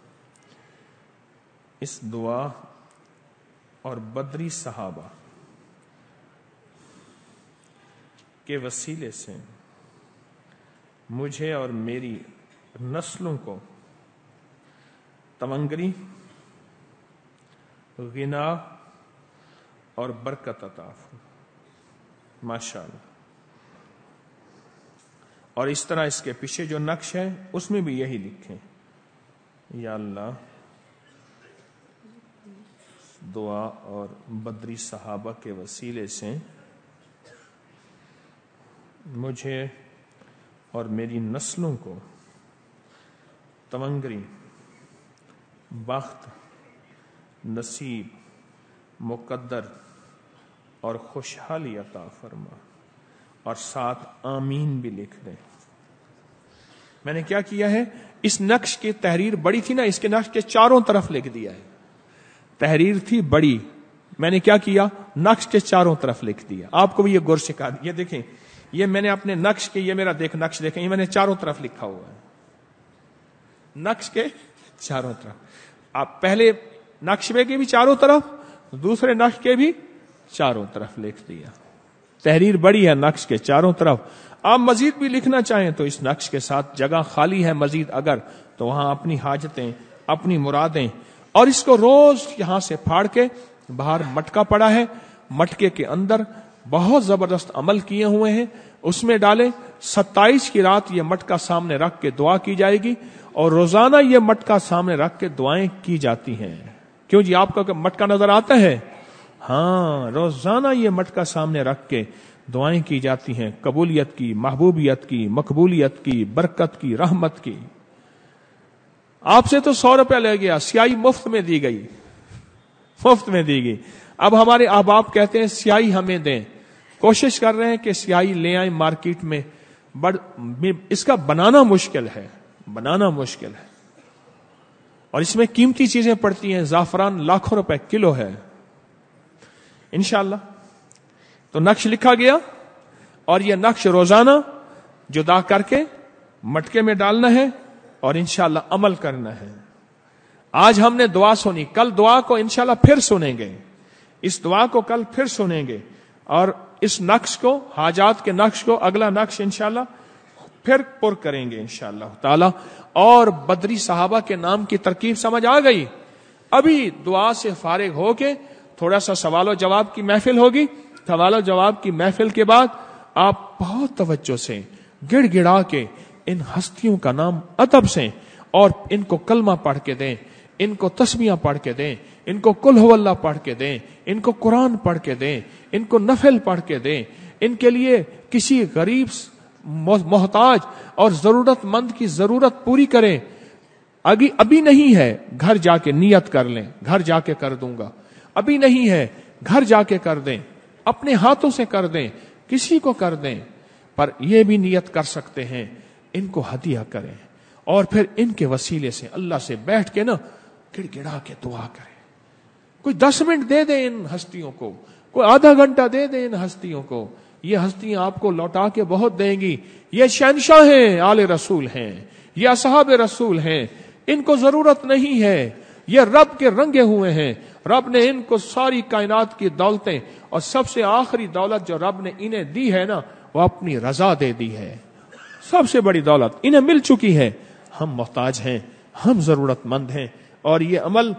اس دعا اور بدری صحابہ کے وسیلے سے مجھے اور میری نسلوں کو تمنگری، غنا اور برکت عطا فرما. ماشاءاللہ. اور اس طرح اس کے پیچھے جو نقش ہے اس میں بھی یہی لکھیں یا اللہ دعا اور بدری صحابہ کے وسیلے سے مجھے اور میری نسلوں کو تمنگری، بخت، نصیب، مقدر اور خوشحالی عطا فرما. اور ساتھ آمین بھی لکھ دیں. میں نے کیا کیا ہے، اس نقش کی تحریر بڑی تھی نا، اس کے نقش کے چاروں طرف لکھ دیا ہے. تحریر تھی بڑی، میں نے کیا کیا، نقش کے چاروں طرف لکھ دیا. آپ کو بھی یہ غور سکھا دیا. دیکھیں یہ میں نے اپنے نقش کے، یہ میرا نقش دیکھیں، یہ میں نے چاروں طرف لکھا ہوا ہے، نقش کے چاروں طرف. آپ پہلے نقش کے بھی چاروں طرف، دوسرے نقش کے بھی چاروں طرف لکھ دیا. تحریر بڑی ہے نقش کے چاروں طرف. آپ مزید بھی لکھنا چاہیں تو اس نقش کے ساتھ جگہ خالی ہے مزید اگر، تو وہاں اپنی حاجتیں، اپنی مرادیں، اور اس کو روز یہاں سے پھاڑ کے باہر مٹکا پڑا ہے، مٹکے کے اندر بہت زبردست عمل کیے ہوئے ہیں، اس میں ڈالیں. 27 کی رات یہ مٹکا سامنے رکھ کے دعا کی جائے گی اور روزانہ یہ مٹکا سامنے رکھ کے دعائیں کی جاتی ہیں. کیوں جی، آپ کا مٹکا نظر آتا ہے؟ ہاں، روزانہ یہ مٹکا سامنے رکھ کے دعائیں کی جاتی ہیں، قبولیت کی، محبوبیت کی، مقبولیت کی، برکت کی، رحمت کی. آپ سے تو 100 روپے لے گیا، سیاہی مفت میں دی گئی، مفت میں دی گئی. اب ہمارے احباب کہتے ہیں سیاہی ہمیں دیں. کوشش کر رہے ہیں کہ سیاہی لے آئیں مارکیٹ میں، اس کا بنانا مشکل ہے، بنانا مشکل ہے. اور اس میں قیمتی چیزیں پڑتی ہیں، زعفران لاکھوں روپے کلو ہے. انشاءاللہ تو نقش لکھا گیا اور یہ نقش روزانہ جدا کر کے مٹکے میں ڈالنا ہے اور انشاءاللہ عمل کرنا ہے. آج ہم نے دعا سنی, کل دعا کو انشاءاللہ پھر سنیں گے, اس دعا کو کل پھر سنیں گے, اور اس نقش کو, حاجات کے نقش کو, اگلا نقش انشاءاللہ پھر پر کریں گے انشاءاللہ تعالی. اور بدری صحابہ کے نام کی ترکیب سمجھ آ گئی. ابھی دعا سے فارغ ہو کے تھوڑا سا سوال و جواب کی محفل ہوگی. سوال و جواب کی محفل کے بعد آپ بہت توجہ سے گڑ گڑا کے ان ہستیوں کا نام ادب سے, اور ان کو کلمہ پڑھ کے دیں, ان کو تسبیحاں پڑھ کے دیں, ان کو قل ہو اللہ پڑھ کے دیں, ان کو قرآن پڑھ کے دیں, ان کو نفل پڑھ کے دیں, ان کے لیے کسی غریب محتاج اور ضرورت مند کی ضرورت پوری کریں. ابھی نہیں ہے, گھر جا کے نیت کر لیں, گھر جا کے کر دوں گا. ابھی نہیں ہے, گھر جا کے کر دیں, اپنے ہاتھوں سے کر دیں, کسی کو کر دیں. پر یہ بھی نیت کر سکتے ہیں, ان کو ہدیہ کریں, اور پھر ان کے وسیلے سے اللہ سے بیٹھ کے نا گڑ گڑا کے دعا کریں. کوئی 10 منٹ دے دیں ان ہستیوں کو, کوئی آدھا گھنٹہ دے دیں ان ہستیوں کو. یہ ہستیاں آپ کو لوٹا کے بہت دیں گی. یہ شہنشاہ ہیں, آل رسول ہیں, یہ اصحاب رسول ہیں, ان کو ضرورت نہیں ہے, یہ رب کے رنگے ہوئے ہیں. رب نے ان کو ساری کائنات کی دولتیں, اور سب سے آخری دولت جو رب نے انہیں دی ہے نا, وہ اپنی رضا دے دی ہے. سب سے بڑی دولت انہیں مل چکی ہے. ہم محتاج ہیں, ہم ضرورت مند ہیں. اور یہ عمل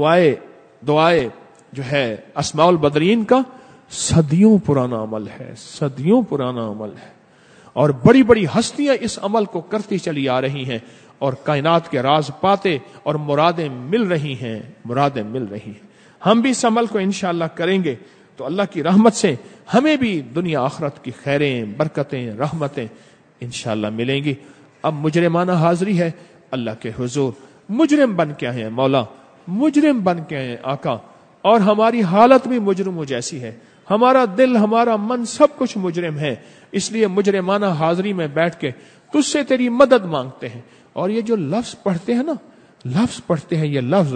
دعائے جو ہے اسماء البدرین کا صدیوں پرانا عمل ہے, صدیوں پرانا عمل ہے. اور بڑی بڑی ہستیاں اس عمل کو کرتی چلی آ رہی ہیں, اور کائنات کے راز پاتے اور مرادیں مل رہی ہیں, مرادیں مل رہی ہیں. ہم بھی اس عمل کو انشاءاللہ کریں گے تو اللہ کی رحمت سے ہمیں بھی دنیا آخرت کی خیریں, برکتیں, رحمتیں انشاءاللہ ملیں گی. اب مجرمانہ حاضری ہے اللہ کے حضور. مجرم بن کے ہیں مولا, مجرم بن کے ہیں آقا, اور ہماری حالت بھی مجرموں جیسی ہے. ہمارا دل, ہمارا من, سب کچھ مجرم ہے. اس لیے مجرمانہ حاضری میں بیٹھ کے تجھ سے تیری مدد مانگتے ہیں. اور یہ جو لفظ پڑھتے ہیں نا, لفظ پڑھتے ہیں, یہ لفظ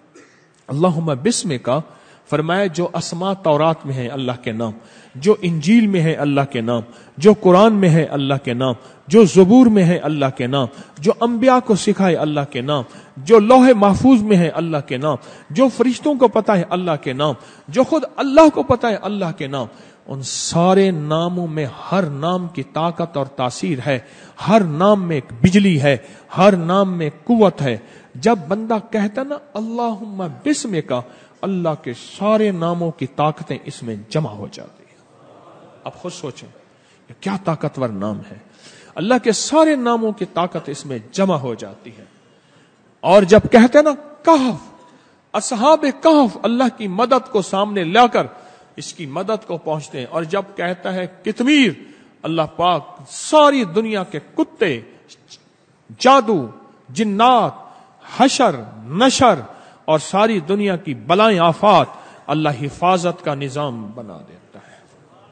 اللہم بسم کا, فرمایا جو اسماء تورات میں ہے اللہ کے نام, جو انجیل میں ہے اللہ کے نام, جو قرآن میں ہے اللہ کے نام, جو زبور میں ہے اللہ کے نام, جو انبیاء کو سکھائے اللہ کے نام, جو لوح محفوظ میں ہے اللہ کے نام, جو فرشتوں کو پتہ ہے اللہ کے نام, جو خود اللہ کو پتہ ہے اللہ کے نام. ان سارے ناموں میں ہر نام کی طاقت اور تاثیر ہے, ہر نام میں ایک بجلی ہے, ہر نام میں قوت ہے. جب بندہ کہتا نا اللہم بسم کا, اللہ کے سارے ناموں کی طاقتیں اس میں جمع ہو جاتی ہیں. اب خود سوچیں یہ کیا طاقتور نام ہے. اللہ کے سارے ناموں کی طاقت اس میں جمع ہو جاتی ہے. اور جب کہتے نا کہف, اصحاب کہف اللہ کی مدد کو سامنے لا کر اس کی مدد کو پہنچتے ہیں. اور جب کہتا ہے کتمیر, اللہ پاک ساری دنیا کے کتے, جادو, جنات, حشر, نشر اور ساری دنیا کی بلائیں, آفات, اللہ حفاظت کا نظام بنا دیتا ہے.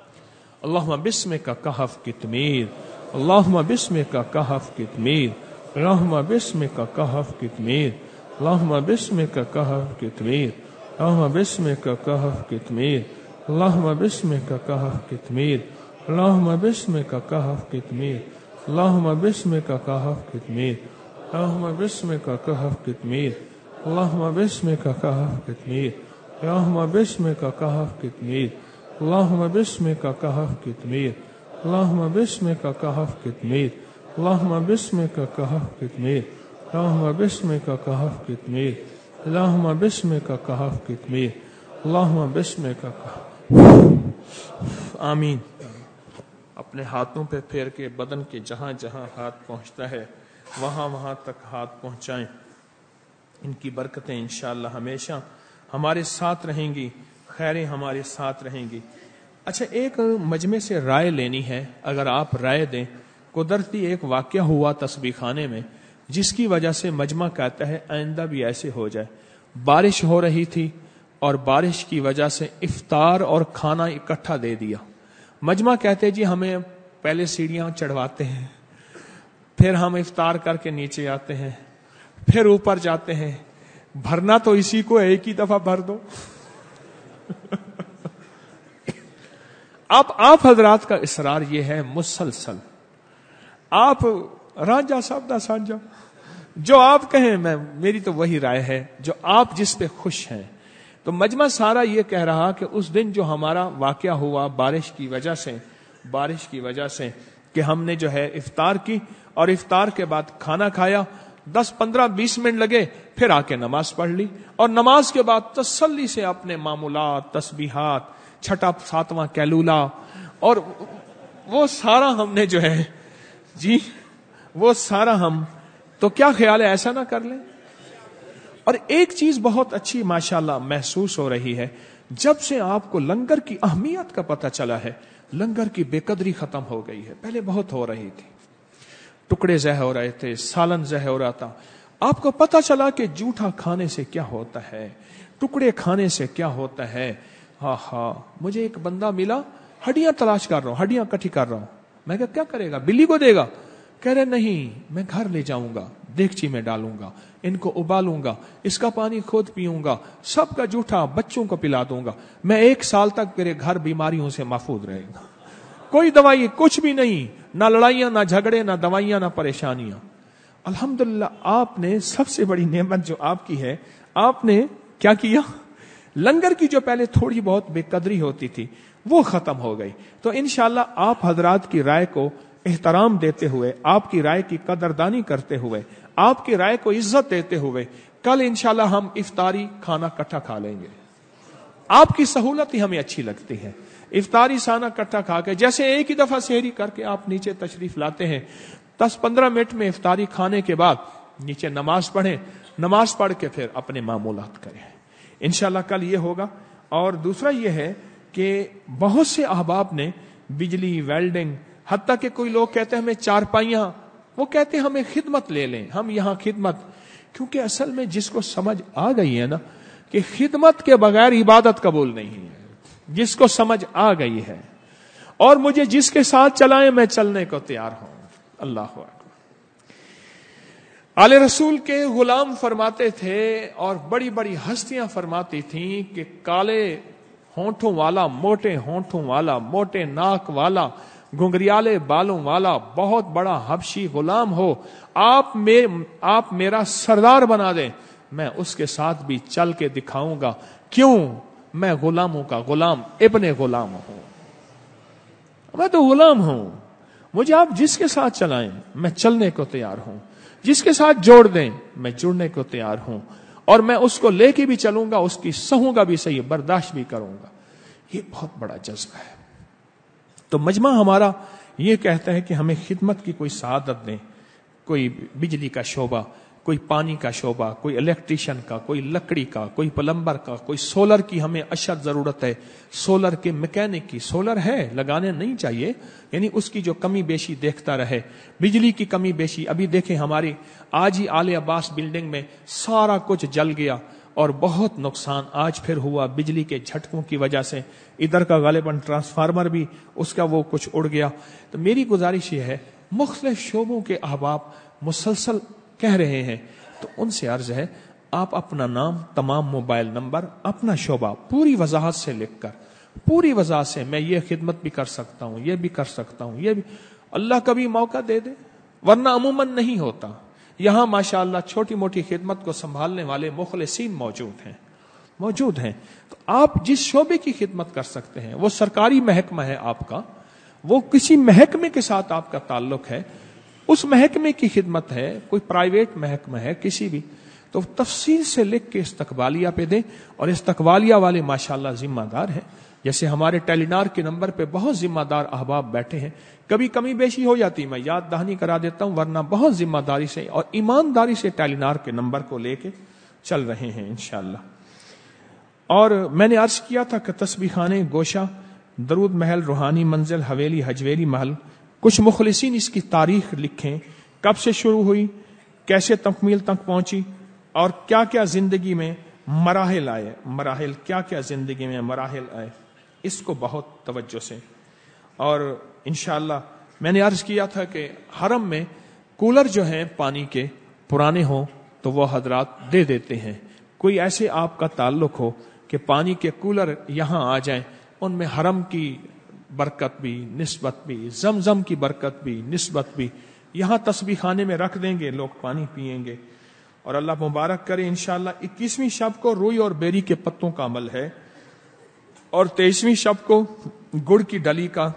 اللہم بسم کا کہف کتمیر, اللہم بسم کا کہف کتمیر, اللہم بسم کا کہف کتمیر, اللہم بسم کا کہف کتمیر, اللہم بسم کا کہف کتمیر, اللہم بسم کا کہف کتمیر, اللہم بسم کا کہف کتمیر, اللہم بسم کا کہف کتمیر, اللہم بسم کا کہف کتمیر, اللہم بسم کا کہف کتمیر, اللہم بسم کا کہف کتمیر, اللہم بسم کا کہف کتمیر, اللہم بسم کا کہف کتمیر, اللہم بسم کا کہف کتمیر, اللہم بسم کا کہف کتمیر, اللہم بسم کا کہف کتمیر, اللہم بسم کا کہف. آمین. اپنے ہاتھوں پہ پھیر کے بدن کے جہاں جہاں ہاتھ پہنچتا ہے وہاں وہاں تک ہاتھ پہنچائیں. ان کی برکتیں انشاءاللہ ہمیشہ ہمارے ساتھ رہیں گی, خیریں ہمارے ساتھ رہیں گی. اچھا, ایک مجمع سے رائے لینی ہے, اگر آپ رائے دیں. قدرتی ایک واقعہ ہوا تسبیح خانے میں جس کی وجہ سے مجمع کہتا ہے آئندہ بھی ایسے ہو جائے. بارش ہو رہی تھی اور بارش کی وجہ سے افطار اور کھانا اکٹھا دے دیا. مجمع کہتے جی ہمیں پہلے سیڑھیاں چڑھواتے ہیں, پھر ہم افطار کر کے نیچے آتے ہیں, پھر اوپر جاتے ہیں, بھرنا تو اسی کو ایک ہی دفعہ بھر دو. اب آپ حضرات کا اصرار یہ ہے مسلسل, آپ رانجا صاحب دا سانجا جو آپ کہیں میری تو وہی رائے ہے جو آپ جس پہ خوش ہیں. تو مجمع سارا یہ کہہ رہا کہ اس دن جو ہمارا واقعہ ہوا بارش کی وجہ سے کہ ہم نے جو ہے افطار کی اور افطار کے بعد کھانا کھایا, 10-15-20 منٹ لگے, پھر آ کے نماز پڑھ لی, اور نماز کے بعد تسلی سے اپنے معمولات, تسبیحات, چھٹا ساتواں کیلولا اور وہ سارا ہم نے جو ہے وہ سارا ہم, تو کیا خیال ہے ایسا نہ کر لیں؟ اور ایک چیز بہت اچھی ماشاءاللہ محسوس ہو رہی ہے, جب سے آپ کو لنگر کی اہمیت کا پتہ چلا ہے, لنگر کی بے قدری ختم ہو گئی ہے. پہلے بہت ہو رہی تھی, ٹکڑے ضائع ہو رہے تھے, سالن ضائع ہو رہا تھا. آپ کو پتہ چلا کہ جھوٹا کھانے سے کیا ہوتا ہے, ٹکڑے کھانے سے کیا ہوتا ہے. مجھے ایک بندہ ملا, ہڈیاں تلاش کر رہا ہوں, ہڈیاں اکٹھی کر رہا ہوں. میں کہا کیا کرے گا, بلی کو دے گا؟ کہہ رہے نہیں, میں گھر لے جاؤں گا, دیگچی میں ڈالوں گا, ان کو ابالوں گا, اس کا پانی خود پیوں گا, سب کا جھوٹا بچوں کو پلا دوں گا, میں 1 سال تک میرے گھر بیماریوں سے محفوظ رہے گا. کوئی دوائی کچھ بھی نہیں, نہ لڑائیاں, نہ جھگڑے, نہ دوائیاں, نہ پریشانیاں. الحمدللہ آپ نے سب سے بڑی نعمت جو آپ کی ہے, آپ نے کیا کیا؟ لنگر کی جو پہلے تھوڑی بہت بے قدری ہوتی تھی وہ ختم ہو گئی. تو انشاءاللہ آپ حضرات کی رائے کو احترام دیتے ہوئے, آپ کی رائے کی قدردانی کرتے ہوئے, آپ کی رائے کو عزت دیتے ہوئے, کل انشاءاللہ ہم افطاری کھانا کٹھا کھا لیں گے. آپ کی سہولت ہی ہمیں اچھی لگتی ہے, افطاری کھانا کٹھا کھا کے, جیسے ایک ہی دفعہ سحری کر کے آپ نیچے تشریف لاتے ہیں, 10-15 منٹ میں افطاری کھانے کے بعد نیچے نماز پڑھیں, نماز پڑھ کے پھر اپنے معمولات کریں. انشاءاللہ کل یہ ہوگا. اور دوسرا یہ ہے کہ بہت سے احباب نے بجلی, ویلڈنگ, حتیٰ کہ کوئی لوگ کہتے ہیں ہمیں چارپائیاں, وہ کہتے ہیں ہمیں خدمت لے لیں, ہم یہاں خدمت, کیونکہ اصل میں جس کو سمجھ آ گئی ہے نا کہ خدمت کے بغیر عبادت قبول نہیں ہے, جس کو سمجھ آ گئی ہے, اور مجھے جس کے ساتھ چلائیں میں چلنے کو تیار ہوں. اللہ اکبر. آل رسول کے غلام فرماتے تھے اور بڑی بڑی ہستیاں فرماتی تھیں کہ کالے ہونٹوں والا, موٹے ہونٹوں والا, موٹے ناک والا, گھنگریالے بالوں والا بہت بڑا حبشی غلام ہو, آپ میرا سردار بنا دیں, میں اس کے ساتھ بھی چل کے دکھاؤں گا. کیوں؟ میں غلاموں کا غلام, ابن غلام ہوں, میں تو غلام ہوں. مجھے آپ جس کے ساتھ چلائیں میں چلنے کو تیار ہوں, جس کے ساتھ جوڑ دیں میں جڑنے کو تیار ہوں, اور میں اس کو لے کے بھی چلوں گا, اس کی سہوں گا بھی صحیح, برداشت بھی کروں گا. یہ بہت بڑا جذبہ ہے. تو مجمع ہمارا یہ کہتا ہے کہ ہمیں خدمت کی کوئی سعادت دیں, کوئی بجلی کا شعبہ, کوئی پانی کا شعبہ, کوئی الیکٹریشین کا, کوئی لکڑی کا, کوئی پلمبر کا, کوئی سولر کی ہمیں اشد ضرورت ہے, سولر کے میکینک کی. سولر ہے, لگانے نہیں چاہیے, یعنی اس کی جو کمی بیشی دیکھتا رہے. بجلی کی کمی بیشی, ابھی دیکھیں ہماری آج ہی آل عباس بلڈنگ میں سارا کچھ جل گیا اور بہت نقصان آج پھر ہوا بجلی کے جھٹکوں کی وجہ سے. ادھر کا غالباً ٹرانسفارمر بھی اس کا وہ کچھ اڑ گیا. تو میری گزارش یہ ہے, مختلف شعبوں کے احباب مسلسل کہہ رہے ہیں, تو ان سے عرض ہے آپ اپنا نام, تمام موبائل نمبر, اپنا شعبہ پوری وضاحت سے لکھ کر, پوری وضاحت سے, میں یہ خدمت بھی کر سکتا ہوں, یہ بھی کر سکتا ہوں, یہ بھی, اللہ کبھی موقع دے دے, ورنہ عموماً نہیں ہوتا. یہاں ماشاءاللہ چھوٹی موٹی خدمت کو سنبھالنے والے مخلصین موجود ہیں. تو آپ جس شعبے کی خدمت کر سکتے ہیں, وہ سرکاری محکمہ ہے آپ کا, وہ کسی محکمے کے ساتھ آپ کا تعلق ہے, اس محکمے کی خدمت ہے, کوئی پرائیویٹ محکمہ ہے کسی بھی, تو تفصیل سے لکھ کے استقبالیہ پہ دیں. اور استقبالیہ والے ماشاءاللہ ذمہ دار ہیں, جیسے ہمارے ٹیلی نار کے نمبر پہ بہت ذمہ دار احباب بیٹھے ہیں. کبھی کمی بیشی ہو جاتی, میں یاد دہانی کرا دیتا ہوں, ورنہ بہت ذمہ داری سے اور ایمانداری سے ٹیلی نار کے نمبر کو لے کے چل رہے ہیں انشاءاللہ. اور میں نے عرض کیا تھا کہ تسبیح خانے, گوشہ, درود محل, روحانی منزل, حویلی, حجویری محل, کچھ مخلصین اس کی تاریخ لکھیں, کب سے شروع ہوئی, کیسے تکمیل تک پہنچی, اور کیا کیا زندگی میں مراحل آئے, کیا کیا زندگی میں مراحل آئے, اس کو بہت توجہ سے. اور انشاءاللہ میں نے عرض کیا تھا کہ حرم میں کولر جو ہیں پانی کے پرانے ہوں تو وہ حضرات دے دیتے ہیں. کوئی ایسے آپ کا تعلق ہو کہ پانی کے کولر یہاں آ جائیں, ان میں حرم کی برکت بھی, نسبت بھی, زمزم کی برکت بھی, نسبت بھی, یہاں تسبیح خانے میں رکھ دیں گے، لوگ پانی پئیں گے، اور اللہ مبارک کرے انشاءاللہ 21ویں شب کو روئی اور بیری کے پتوں کا عمل ہے، اور 23ویں شب کو گڑ کی ڈلی کا،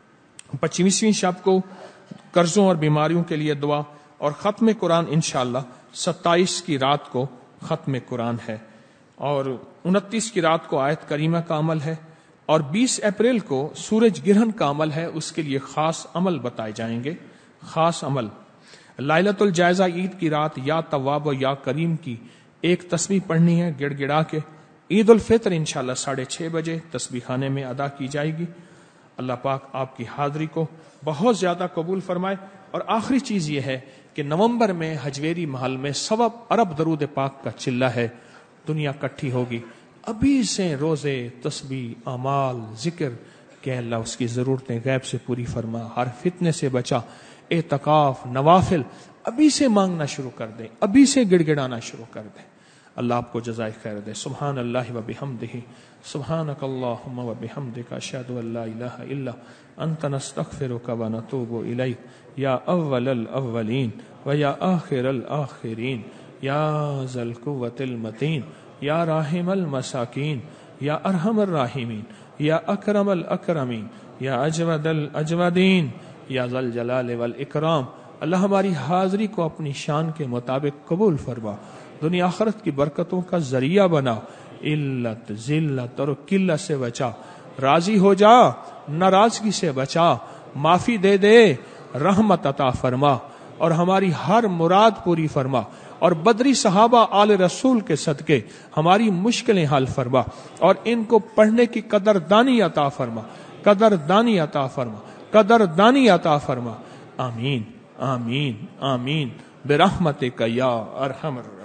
25ویں شب کو قرضوں اور بیماریوں کے لیے دعا، اور ختم قرآن انشاءاللہ 27 کی رات کو ختم قرآن ہے، اور 29 کی رات کو آیت کریمہ کا عمل ہے، اور 20 اپریل کو سورج گرہن کا عمل ہے، اس کے لیے خاص عمل بتائے جائیں گے، خاص عمل۔ لائلۃ الجائزہ عید کی رات یا تواب و یا کریم کی ایک تسبیح پڑھنی ہے گڑ گڑا کے۔ عید الفطر انشاءاللہ 6:30 بجے تسبیح خانے میں ادا کی جائے گی۔ اللہ پاک آپ کی حاضری کو بہت زیادہ قبول فرمائے۔ اور آخری چیز یہ ہے کہ نومبر میں حجویری محل میں 1 ارب درود پاک کا چلہ ہے، دنیا کٹھی ہوگی، ابھی سے روزے، تسبیح، اعمال، ذکر کہ اللہ اس کی ضرورتیں غیب سے پوری فرما، ہر فتنے سے بچا، اعتکاف، نوافل ابھی سے مانگنا شروع کر دیں، ابھی سے گڑ گڑانا شروع کر دیں۔ اللہ آپ کو جزائے خیر دے۔ سبحان اللہ و بحمدہ، سبحانک اللہم و بحمدک، اشہد ان لا الہ الا انت، نستغفرک و نتوب الیک، یا اول الاولین و یا آخر الآخرین، یا ذا القوة المتین، یا راحم المساکین، یا ارحم الراحمین، یا اکرم الاکرمین، یا اجود الاجودین، یا ذا الجلال والاکرام۔ اللہ ہماری حاضری کو اپنی شان کے مطابق قبول فرما، دنیا آخرت کی برکتوں کا ذریعہ بنا، علت، ذلت اور قلت سے بچا، راضی ہو جا، ناراضگی سے بچا، معافی دے دے، رحمت عطا فرما، اور ہماری ہر مراد پوری فرما، اور بدری صحابہ آل رسول کے صدقے ہماری مشکلیں حل فرما، اور ان کو پڑھنے کی قدردانی عطا فرما، قدردانی عطا فرما، قدردانی عطا فرما۔ آمین آمین آمین برحمتک یا ارحم الراحمین۔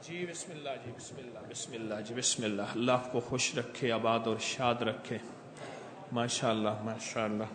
جی بسم اللہ، جی بسم اللہ، بسم اللہ، جی بسم اللہ. اللہ کو خوش رکھے، آباد اور شاد رکھے. ماشاء اللہ، ماشاء اللہ.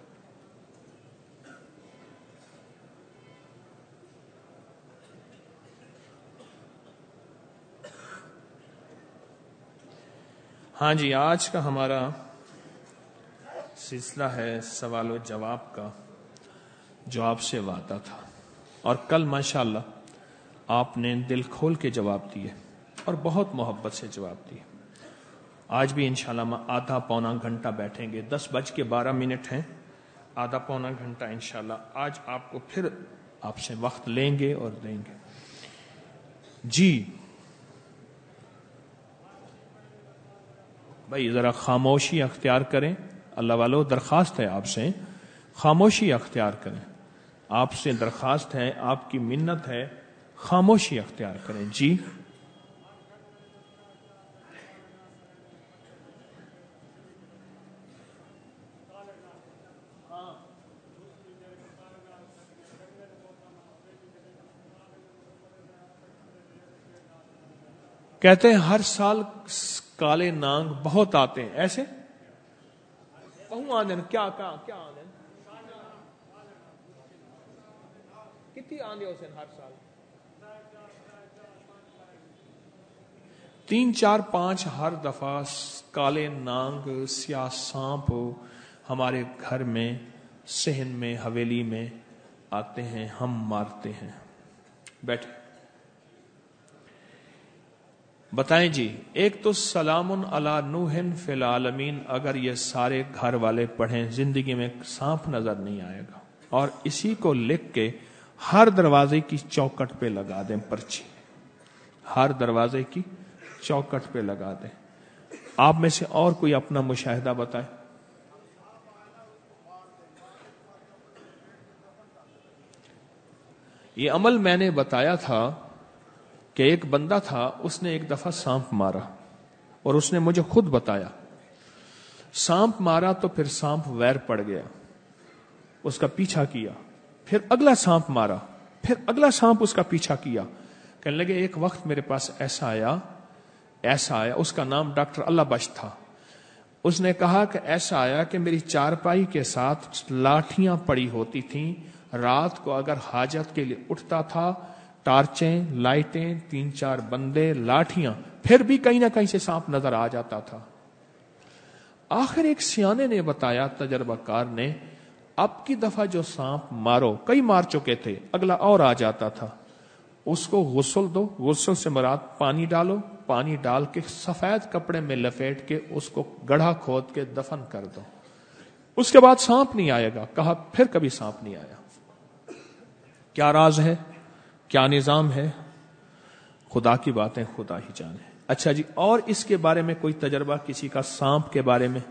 ہاں جی، آج کا ہمارا سلسلہ ہے سوال و جواب کا، جو آپ سے وعدہ تھا. اور کل ماشاءاللہ آپ نے دل کھول کے جواب دیے اور بہت محبت سے جواب دیے. آج بھی انشاءاللہ آدھا پونا گھنٹہ بیٹھیں گے. 10:12 ہیں، آدھا پونا گھنٹہ انشاءاللہ آج آپ کو پھر آپ سے وقت لیں گے اور دیں گے. جی بھائی ذرا خاموشی اختیار کریں. اللہ والو درخواست ہے آپ سے، خاموشی اختیار کریں. آپ سے درخواست ہے، آپ کی منت ہے، خاموشی اختیار کریں. جی کہتے ہیں ہر سال کالے نانگ بہت آتے ہیں. ایسے کہوں آندے کیا آندے کتنی آندے ہوتے ہیں ہر سال؟ 3 4 5 ہر دفعہ کالے نانگ، سیاہ سانپ ہمارے گھر میں، صحن میں، حویلی میں آتے ہیں، ہم مارتے ہیں. بیٹھے بتائیں جی. ایک تو سلام علی نوح فی العالمین، اگر یہ سارے گھر والے پڑھیں زندگی میں سانپ نظر نہیں آئے گا. اور اسی کو لکھ کے ہر دروازے کی چوکٹ پہ لگا دیں پرچی، ہر دروازے کی چوکٹ پہ لگا دیں. آپ میں سے اور کوئی اپنا مشاہدہ بتائے. یہ عمل میں نے بتایا تھا کہ ایک بندہ تھا، اس نے ایک دفعہ سانپ مارا اور اس نے مجھے خود بتایا. سانپ مارا تو پھر سانپ ویر پڑ گیا، اس کا پیچھا کیا. پھر اگلا سانپ مارا، پھر اگلا سانپ اس کا پیچھا کیا. کہنے لگے ایک وقت میرے پاس ایسا آیا. اس کا نام ڈاکٹر اللہ بخش تھا. اس نے کہا کہ ایسا آیا کہ میری چارپائی کے ساتھ لاٹھیاں پڑی ہوتی تھیں. رات کو اگر حاجت کے لیے اٹھتا تھا، ٹارچیں، لائٹیں، 3 4 بندے، لاٹھیاں، پھر بھی کہیں نہ کہیں سے سانپ نظر آ جاتا تھا. آخر ایک سیانے نے بتایا، تجربہ کار نے، اب کی دفعہ جو سانپ مارو، کئی مار چکے تھے، اگلا اور آ جاتا تھا، اس کو غسل دو. غسل سے مراد پانی ڈالو، پانی ڈال کے سفید کپڑے میں لپیٹ کے اس کو گڑھا کھود کے دفن کر دو. اس کے بعد سانپ نہیں آئے گا. کہا پھر کبھی سانپ نہیں آیا. کیا راز ہے، کیا نظام ہے؟ خدا کی باتیں خدا ہی جانے. اچھا جی، اور اس کے بارے میں کوئی تجربہ کسی کا سانپ کے بارے میں؟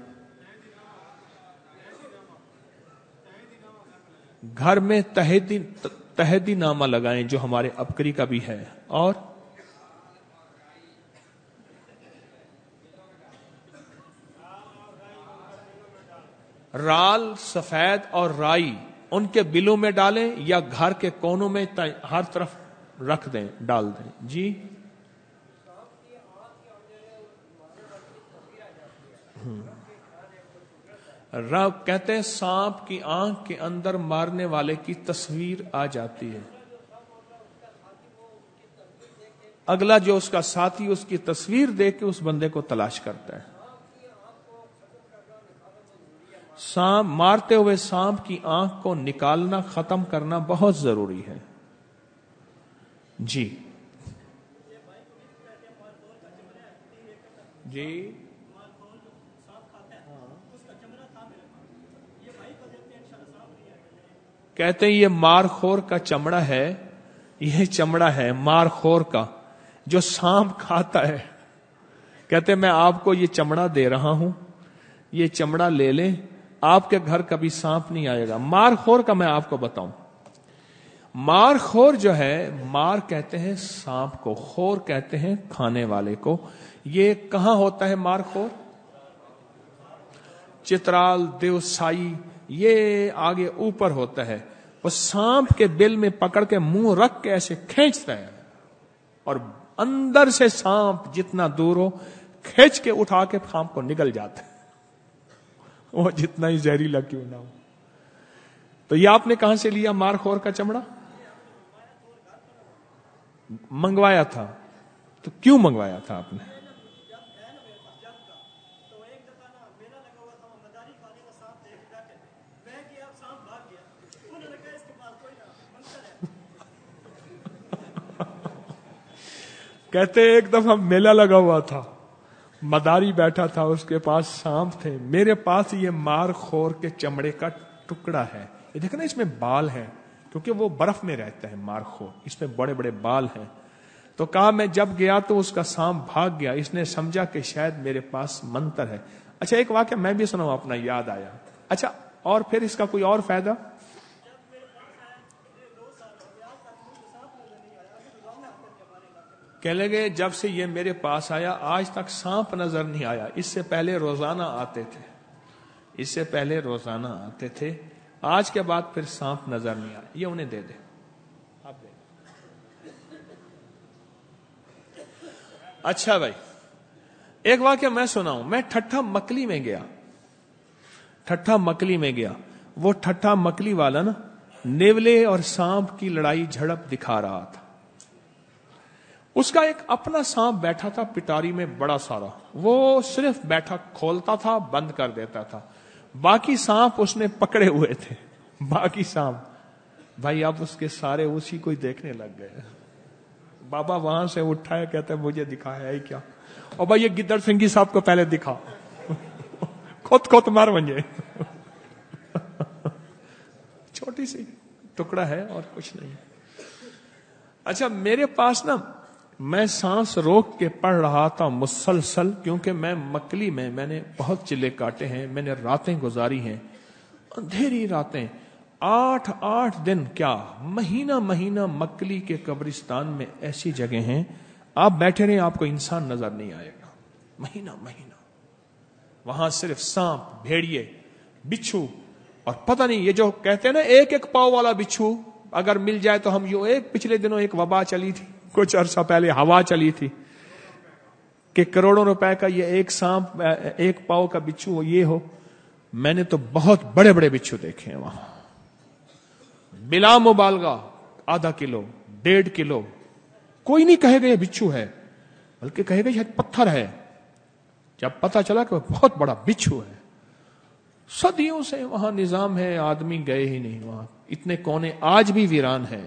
گھر میں تہدی نامہ لگائیں، جو ہمارے ابکری کا بھی ہے. اور رال، سفید اور رائی ان کے بلوں میں ڈالیں یا گھر کے کونوں میں ہر طرف رکھ دیں، ڈال دیں. جی کہتے ہیں سانپ کی آنکھ کے اندر مارنے والے کی تصویر آ جاتی ہے. اگلا جو اس کا ساتھی اس کی تصویر دیکھ کے اس بندے کو تلاش کرتا ہے. سانپ مارتے ہوئے سانپ کی آنکھ کو نکالنا، ختم کرنا بہت ضروری ہے. جی جی کہتے ہیں یہ مار خور کا چمڑا ہے، یہ چمڑا ہے مار خور کا جو سانپ کھاتا ہے. کہتے ہیں میں آپ کو یہ چمڑا دے رہا ہوں، یہ چمڑا لے لیں، آپ کے گھر کبھی سانپ نہیں آئے گا. مار خور کا میں آپ کو بتاؤں، مار خور جو ہے، مار کہتے ہیں سانپ کو، خور کہتے ہیں کھانے والے کو. یہ کہاں ہوتا ہے مار خور؟ چترال، دیوسائی، یہ آگے اوپر ہوتا ہے. وہ سانپ کے بل میں پکڑ کے منہ رکھ کے ایسے کھینچتا ہے اور اندر سے سانپ جتنا دور ہو کھینچ کے اٹھا کے سانپ کو نگل جاتا ہے، وہ جتنا ہی زہریلا کیوں نہ ہو۔ تو یہ آپ نے کہاں سے لیا مار خور کا چمڑا؟ منگوایا تھا؟ تو کیوں منگوایا تھا آپ نے؟ کہتے ایک دفعہ میلہ لگا ہوا تھا، مداری بیٹھا تھا، اس کے پاس سانپ تھے، میرے پاس یہ مار خور کے چمڑے کا ٹکڑا ہے، یہ دیکھنا اس میں بال ہیں، کیونکہ وہ برف میں رہتا ہے مار خور، اس میں بڑے بڑے بال ہیں۔ تو کہا میں جب گیا تو اس کا سانپ بھاگ گیا، اس نے سمجھا کہ شاید میرے پاس منتر ہے۔ اچھا ایک واقعہ میں بھی سناؤں، اپنا یاد آیا۔ اچھا اور پھر اس کا کوئی اور فائدہ؟ کہنے لگے جب سے یہ میرے پاس آیا آج تک سانپ نظر نہیں آیا، اس سے پہلے روزانہ آتے تھے، اس سے پہلے روزانہ آتے تھے، آج کے بعد پھر سانپ نظر نہیں آیا۔ یہ انہیں دے دے، آپ دے۔ اچھا بھائی ایک واقعہ میں سناؤں، میں ٹھٹھا مکلی میں گیا، ٹھٹھا مکلی میں گیا، وہ ٹھٹھا مکلی والا نا نیولے اور سانپ کی لڑائی جھڑپ دکھا رہا تھا۔ اس کا ایک اپنا سانپ بیٹھا تھا پٹاری میں بڑا سارا، وہ صرف بیٹھا کھولتا تھا بند کر دیتا تھا، باقی سانپ اس نے پکڑے ہوئے تھے، باقی سانپ بھائی اب اس کے سارے اسی کو ہی دیکھنے لگ گئے۔ بابا وہاں سے اٹھا ہے، کہتا ہے مجھے دکھایا ہے کیا، اور بھائی یہ گدڑ سنگھی صاحب کو پہلے دکھا، خود مار بنجے۔ چھوٹی سی ٹکڑا ہے اور کچھ نہیں۔ اچھا میرے پاس نا میں سانس روک کے پڑھ رہا تھا مسلسل، کیونکہ میں مکلی میں نے بہت چلے کاٹے ہیں، میں نے راتیں گزاری ہیں، اندھیری راتیں، 8 دن کیا مہینہ مکلی کے قبرستان میں ایسی جگہ ہیں آپ بیٹھے رہیں آپ کو انسان نظر نہیں آئے گا، مہینہ وہاں صرف سانپ، بھیڑیے، بچھو، اور پتہ نہیں یہ جو کہتے ہیں نا ایک پاؤ والا بچھو اگر مل جائے تو ہم پچھلے دنوں ایک وبا چلی تھی کچھ عرصہ پہلے، ہوا چلی تھی کہ کروڑوں روپے کا یہ ایک سانپ، ایک پاؤ کا بچھو یہ ہو۔ میں نے تو بہت بڑے بڑے بچھو دیکھے ہیں وہاں، بلا مبالغہ ½ کلو 1.5 کلو، کوئی نہیں کہے گا یہ بچھو ہے، بلکہ کہے گا یہ پتھر ہے، جب پتہ چلا کہ وہ بہت بڑا بچھو ہے۔ صدیوں سے وہاں نظام ہے، آدمی گئے ہی نہیں وہاں، اتنے کونے آج بھی ویران ہے۔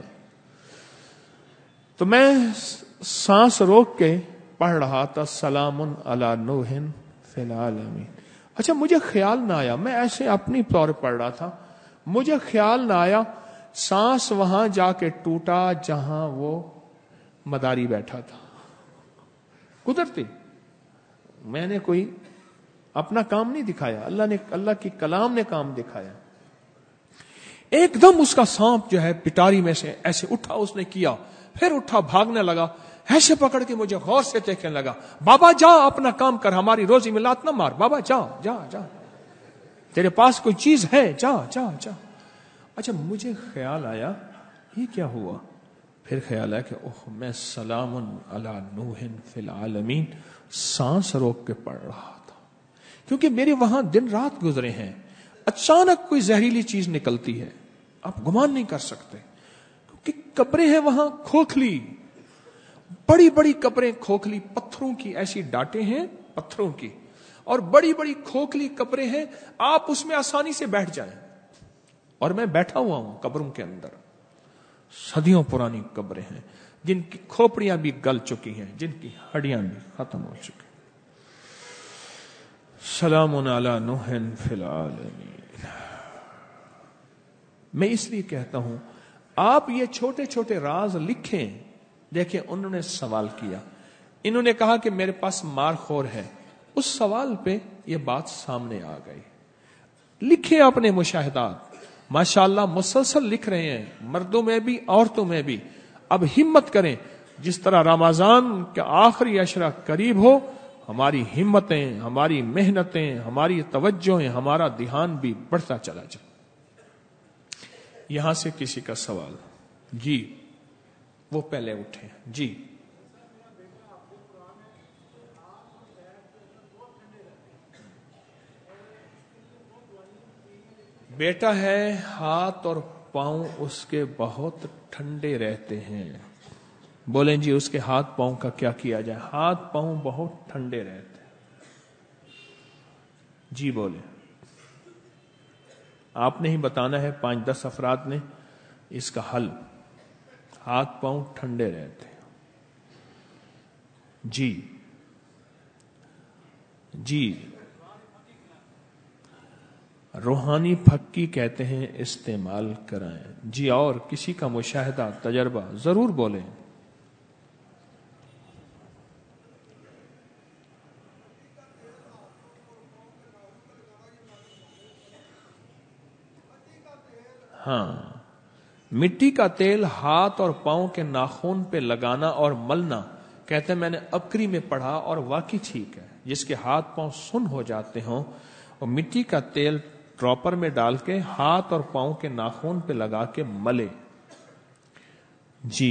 تو میں سانس روک کے پڑھ رہا تھا سلام علی نوح فی العالمین۔ اچھا مجھے خیال نہ آیا، میں ایسے اپنی طور پڑھ رہا تھا، مجھے خیال نہ آیا سانس وہاں جا کے ٹوٹا جہاں وہ مداری بیٹھا تھا، قدرتی، میں نے کوئی اپنا کام نہیں دکھایا، اللہ کی کلام نے کام دکھایا۔ ایک دم اس کا سانپ جو ہے پٹاری میں سے ایسے اٹھا، اس نے کیا، پھر اٹھا بھاگنے لگا، ایسے پکڑ کے مجھے غور سے دیکھنے لگا، بابا جا اپنا کام کر، ہماری روزی میں لات نہ مار، بابا جا جا جا، تیرے پاس کوئی چیز ہے، جا جا جا۔ اچھا مجھے خیال آیا یہ کیا ہوا، پھر خیال آیا کہ اوہ میں سلام علی نوح فی العالمین سانس روک کے پڑھ رہا تھا، کیونکہ میرے وہاں دن رات گزرے ہیں، اچانک کوئی زہریلی چیز نکلتی ہے، آپ گمان نہیں کر سکتے، کیونکہ قبریں ہیں وہاں کھوکھلی، بڑی بڑی قبریں کھوکھلی، پتھروں کی ایسی ڈاٹیں ہیں پتھروں کی، اور بڑی بڑی کھوکھلی قبریں ہیں، آپ اس میں آسانی سے بیٹھ جائیں، اور میں بیٹھا ہوا ہوں قبروں کے اندر، صدیوں پرانی قبریں ہیں جن کی کھوپڑیاں بھی گل چکی ہیں، جن کی ہڈیاں بھی ختم ہو چکی۔ سلام علی نوح فی العالمین۔ میں اس لیے کہتا ہوں آپ یہ چھوٹے چھوٹے راز لکھیں۔ دیکھیں انہوں نے سوال کیا، انہوں نے کہا کہ میرے پاس مار خور ہے، اس سوال پہ یہ بات سامنے آ گئی۔ لکھیں اپنے مشاہدات، ماشاءاللہ مسلسل لکھ رہے ہیں، مردوں میں بھی عورتوں میں بھی۔ اب ہمت کریں، جس طرح رمضان کا آخری عشرہ قریب ہو، ہماری ہمتیں، ہماری محنتیں، ہماری توجہیں، ہمارا دھیان بھی بڑھتا چلا جائے۔ یہاں سے کسی کا سوال؟ جی وہ پہلے اٹھے، جی بیٹا ہے ہاتھ اور پاؤں اس کے بہت ٹھنڈے رہتے ہیں. بولیں جی اس کے ہاتھ پاؤں کا کیا کیا جائے؟ ہاتھ پاؤں بہت ٹھنڈے رہتے ہیں. جی بولیں. آپ نے ہی بتانا ہے، 5-10 افراد نے اس کا حل. ہاتھ پاؤں ٹھنڈے رہتے ہیں. جی جی روحانی پھکی کہتے ہیں، استعمال کرائیں. جی اور کسی کا مشاہدہ تجربہ ضرور بولیں. ہاں، مٹی کا تیل ہاتھ اور پاؤں کے ناخن پہ لگانا اور ملنا، کہتے ہیں میں نے ابکری میں پڑھا اور واقعی ٹھیک ہے. جس کے ہاتھ پاؤں سن ہو جاتے ہوں اور مٹی کا تیل ڈراپر میں ڈال کے ہاتھ اور پاؤں کے ناخن پہ لگا کے ملے. جی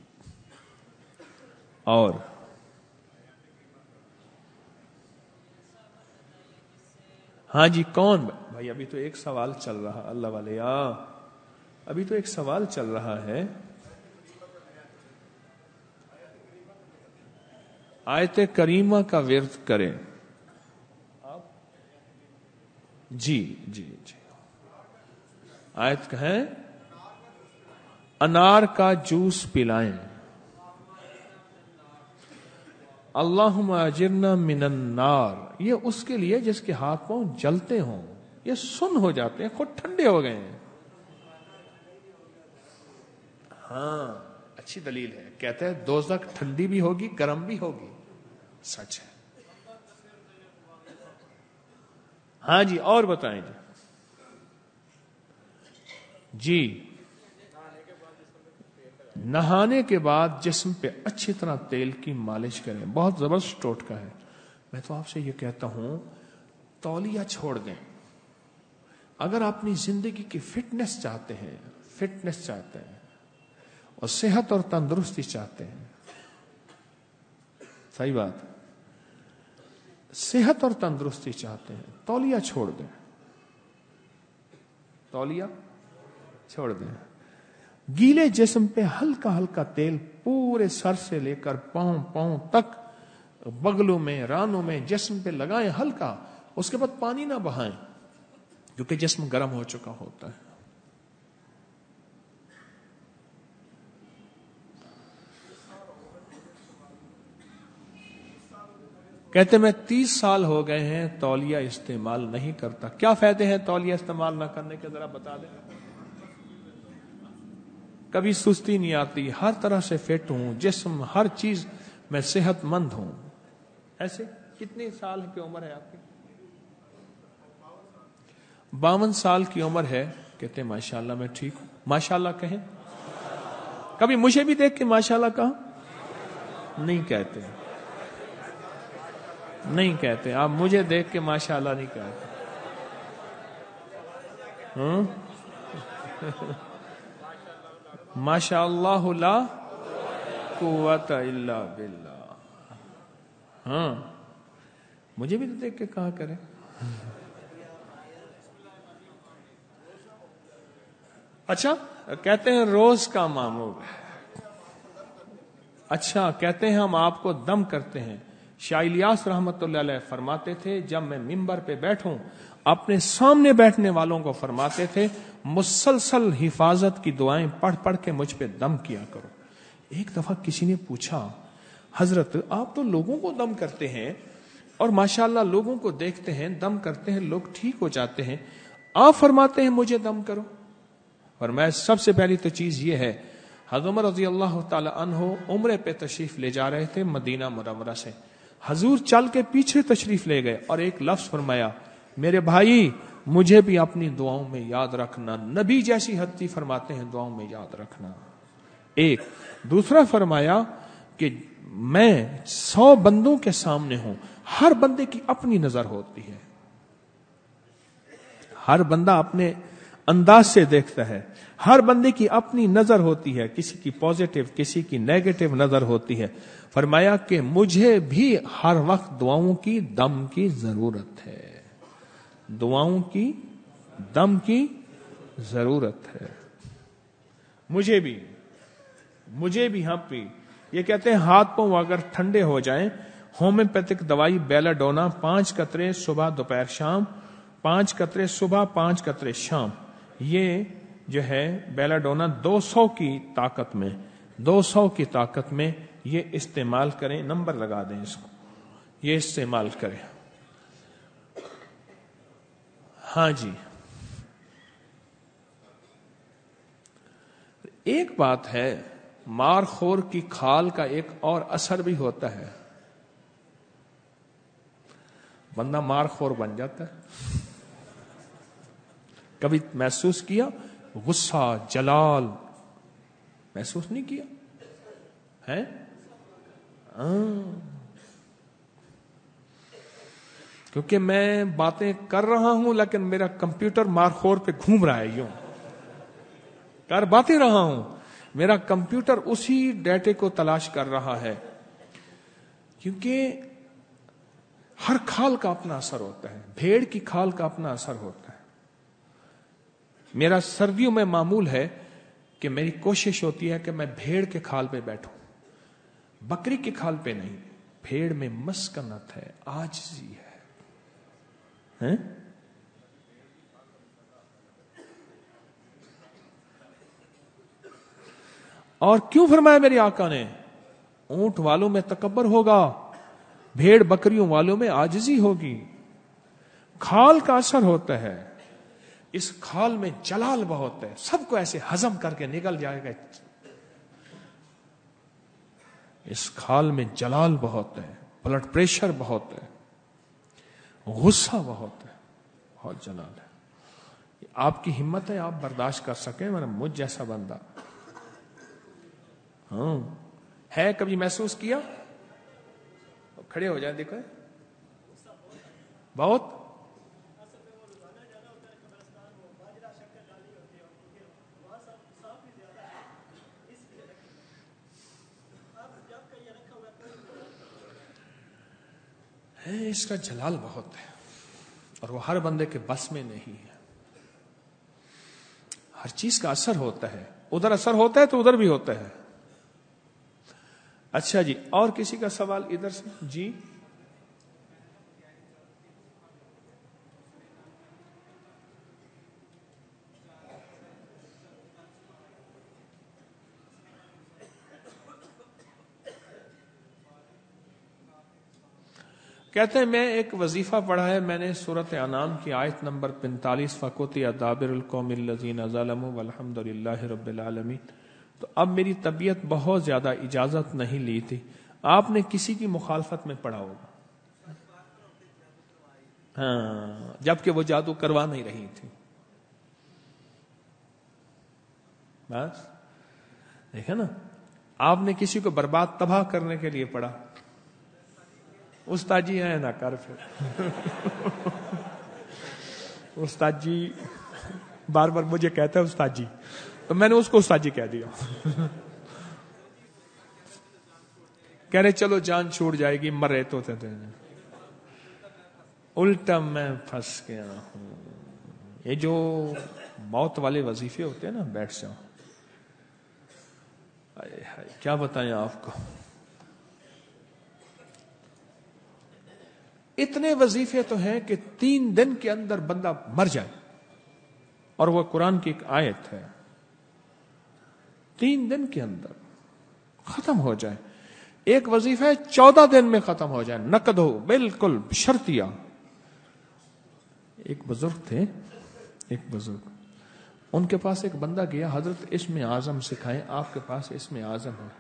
اور ہاں جی کون بھائی؟ ابھی تو ایک سوال چل رہا. اللہ والے ابھی تو ایک سوال چل رہا ہے. آیت کریمہ کا ورد کریں. جی جی جی آیت کہیں انار کا جوس پلائیں. اللہم اجرنا من النار، یہ اس کے لیے جس کے ہاتھ پاؤں جلتے ہوں، یہ سن ہو جاتے ہیں، خود ٹھنڈے ہو گئے ہیں. ہاں اچھی دلیل ہے. کہتے ہیں دوزخ ٹھنڈی بھی ہوگی گرم بھی ہوگی. سچ ہے. ہاں جی اور بتائیں جی. نہانے کے بعد جسم پہ اچھی طرح تیل کی مالش کریں. بہت زبردست ٹوٹکا ہے. میں تو آپ سے یہ کہتا ہوں تولیہ چھوڑ دیں. اگر اپنی زندگی کی فٹنس چاہتے ہیں اور صحت اور تندرستی چاہتے ہیں، صحیح بات، صحت اور تندرستی چاہتے ہیں، تولیہ چھوڑ دیں. تولیہ چھوڑ دیں. گیلے جسم پہ ہلکا ہلکا تیل پورے سر سے لے کر پاؤں تک، بغلوں میں، رانوں میں، جسم پہ لگائیں ہلکا. اس کے بعد پانی نہ بہائیں کیونکہ جسم گرم ہو چکا ہوتا ہے. کہتے میں 30 سال ہو گئے ہیں تولیہ استعمال نہیں کرتا. کیا فائدے ہیں تولیہ استعمال نہ کرنے کے، ذرا بتا دیں. کبھی سستی نہیں آتی، ہر طرح سے فٹ ہوں، جسم ہر چیز میں صحت مند ہوں. ایسے کتنے سال کی عمر ہے آپ کی؟ 52 سال کی عمر ہے. کہتے ہیں ماشاءاللہ میں ٹھیک ہوں. ماشاءاللہ کہیں. کبھی مجھے بھی دیکھ کے ماشاءاللہ کہا؟ نہیں کہتے. نہیں کہتے. آپ مجھے دیکھ کے ماشاءاللہ نہیں کہتے. ماشاءاللہ لا قوت الا باللہ. ہاں مجھے بھی تو دیکھ کے کہا کرے. اچھا کہتے ہیں روز کا معمول. اچھا کہتے ہیں ہم آپ کو دم کرتے ہیں. شاہ الیاس رحمت اللہ علیہ فرماتے تھے جب میں ممبر پہ بیٹھوں اپنے سامنے بیٹھنے والوں کو فرماتے تھے مسلسل حفاظت کی دعائیں پڑھ پڑھ کے مجھ پہ دم کیا کرو. ایک دفعہ کسی نے پوچھا حضرت آپ تو لوگوں کو دم کرتے ہیں اور ماشاءاللہ لوگوں کو دیکھتے ہیں دم کرتے ہیں لوگ ٹھیک ہو جاتے ہیں، آپ فرماتے ہیں مجھے دم کرو. اور میں سب سے پہلی تو چیز یہ ہے، حضرت عمر رضی اللہ تعالی عنہ عمرے پہ تشریف لے جا رہے تھے مدینہ منورہ سے. حضور چل کے پیچھے تشریف لے گئے اور ایک لفظ فرمایا میرے بھائی مجھے بھی اپنی دعاؤں میں یاد رکھنا. نبی جیسی حدیث فرماتے ہیں دعاؤں میں یاد رکھنا. ایک دوسرا فرمایا کہ میں 100 بندوں کے سامنے ہوں، ہر بندے کی اپنی نظر ہوتی ہے، ہر بندہ اپنے انداز سے دیکھتا ہے، ہر بندے کی اپنی نظر ہوتی ہے، کسی کی پازیٹو کسی کی نیگیٹو نظر ہوتی ہے. فرمایا کہ مجھے بھی ہر وقت دعاؤں کی دم کی ضرورت ہے. دعاؤں کی دم کی ضرورت ہے. مجھے بھی ہم بھی یہ کہتے ہیں ہاتھ پاؤں اگر ٹھنڈے ہو جائیں، ہومیوپیتھک دوائی بیلاڈونا 5 قطرے صبح دوپہر شام، 5 قطرے صبح 5 قطرے شام. یہ جو ہے بیلاڈونا 200 کی طاقت میں یہ استعمال کریں. نمبر لگا دیں اس کو، یہ استعمال کریں. ہاں جی، ایک بات ہے، مار خور کی کھال کا ایک اور اثر بھی ہوتا ہے. بندہ مار خور بن جاتا ہے. کبھی محسوس کیا غصہ جلال؟ محسوس نہیں کیا ہے؟ کیونکہ میں باتیں کر رہا ہوں لیکن میرا کمپیوٹر مارخور پہ گھوم رہا ہے. یوں کر باتیں رہا ہوں، میرا کمپیوٹر اسی ڈیٹے کو تلاش کر رہا ہے. کیونکہ ہر کھال کا اپنا اثر ہوتا ہے، بھیڑ کی کھال کا اپنا اثر ہوتا ہے. میرا سردیوں میں معمول ہے کہ میری کوشش ہوتی ہے کہ میں بھیڑ کے کھال پہ بیٹھوں، بکری کی کھال پہ نہیں. بھیڑ میں مسکنت ہے، عاجزی ہے. اور کیوں فرمایا میرے آقا نے اونٹ والوں میں تکبر ہوگا، بھیڑ بکریوں والوں میں عاجزی ہوگی. کھال کا اثر ہوتا ہے. اس کھال میں جلال بہت ہے، سب کو ایسے ہضم کر کے نکل جائے گا. اس کھال میں جلال بہت ہے، بلڈ پریشر بہت ہے، غصہ بہت ہے، بہت جلال ہے. آپ کی ہمت ہے آپ برداشت کر سکیں، ورنہ مجھ جیسا بندہ ہے. کبھی محسوس کیا؟ کھڑے ہو جائیں، دیکھو بہت ہے. اس کا جلال بہت ہے اور وہ ہر بندے کے بس میں نہیں ہے. ہر چیز کا اثر ہوتا ہے، ادھر اثر ہوتا ہے تو ادھر بھی ہوتا ہے. اچھا جی، اور کسی کا سوال ادھر سے؟ جی کہتے ہیں میں ایک وظیفہ پڑھا ہے، میں نے سورۃ انعام کی آیت نمبر 45 فقطع دابر القوم الذین ظلموا والحمد للہ رب العالمین. تو اب میری طبیعت بہت زیادہ اجازت نہیں لی تھی. آپ نے کسی کی مخالفت میں پڑھا ہوگا، ہاں، جبکہ وہ جادو کروا نہیں رہی تھی. بس دیکھے نا، آپ نے کسی کو برباد تباہ کرنے کے لیے پڑھا. استاد جی ہیں نہ کر پھر استاد جی بار بار مجھے کہتا ہے استاد جی، تو میں نے اس کو استاد جی کہہ دیا. کہہ رہے چلو جان چھوٹ جائے گی، مر رہے تو تھے. الٹا میں پھنس گیا ہوں. یہ جو موت والے وظیفے ہوتے ہیں نا، بیٹھ جاؤ، کیا بتائیں آپ کو. اتنے وظیفے تو ہیں کہ 3 دن کے اندر بندہ مر جائے، اور وہ قرآن کی ایک آیت ہے. 3 دن کے اندر ختم ہو جائے. ایک وظیفہ 14 دن میں ختم ہو جائے، نقد ہو بالکل شرطیہ. ایک بزرگ تھے، ایک بزرگ، ان کے پاس ایک بندہ گیا، حضرت اسم اعظم سکھائیں، آپ کے پاس اسم اعظم ہے.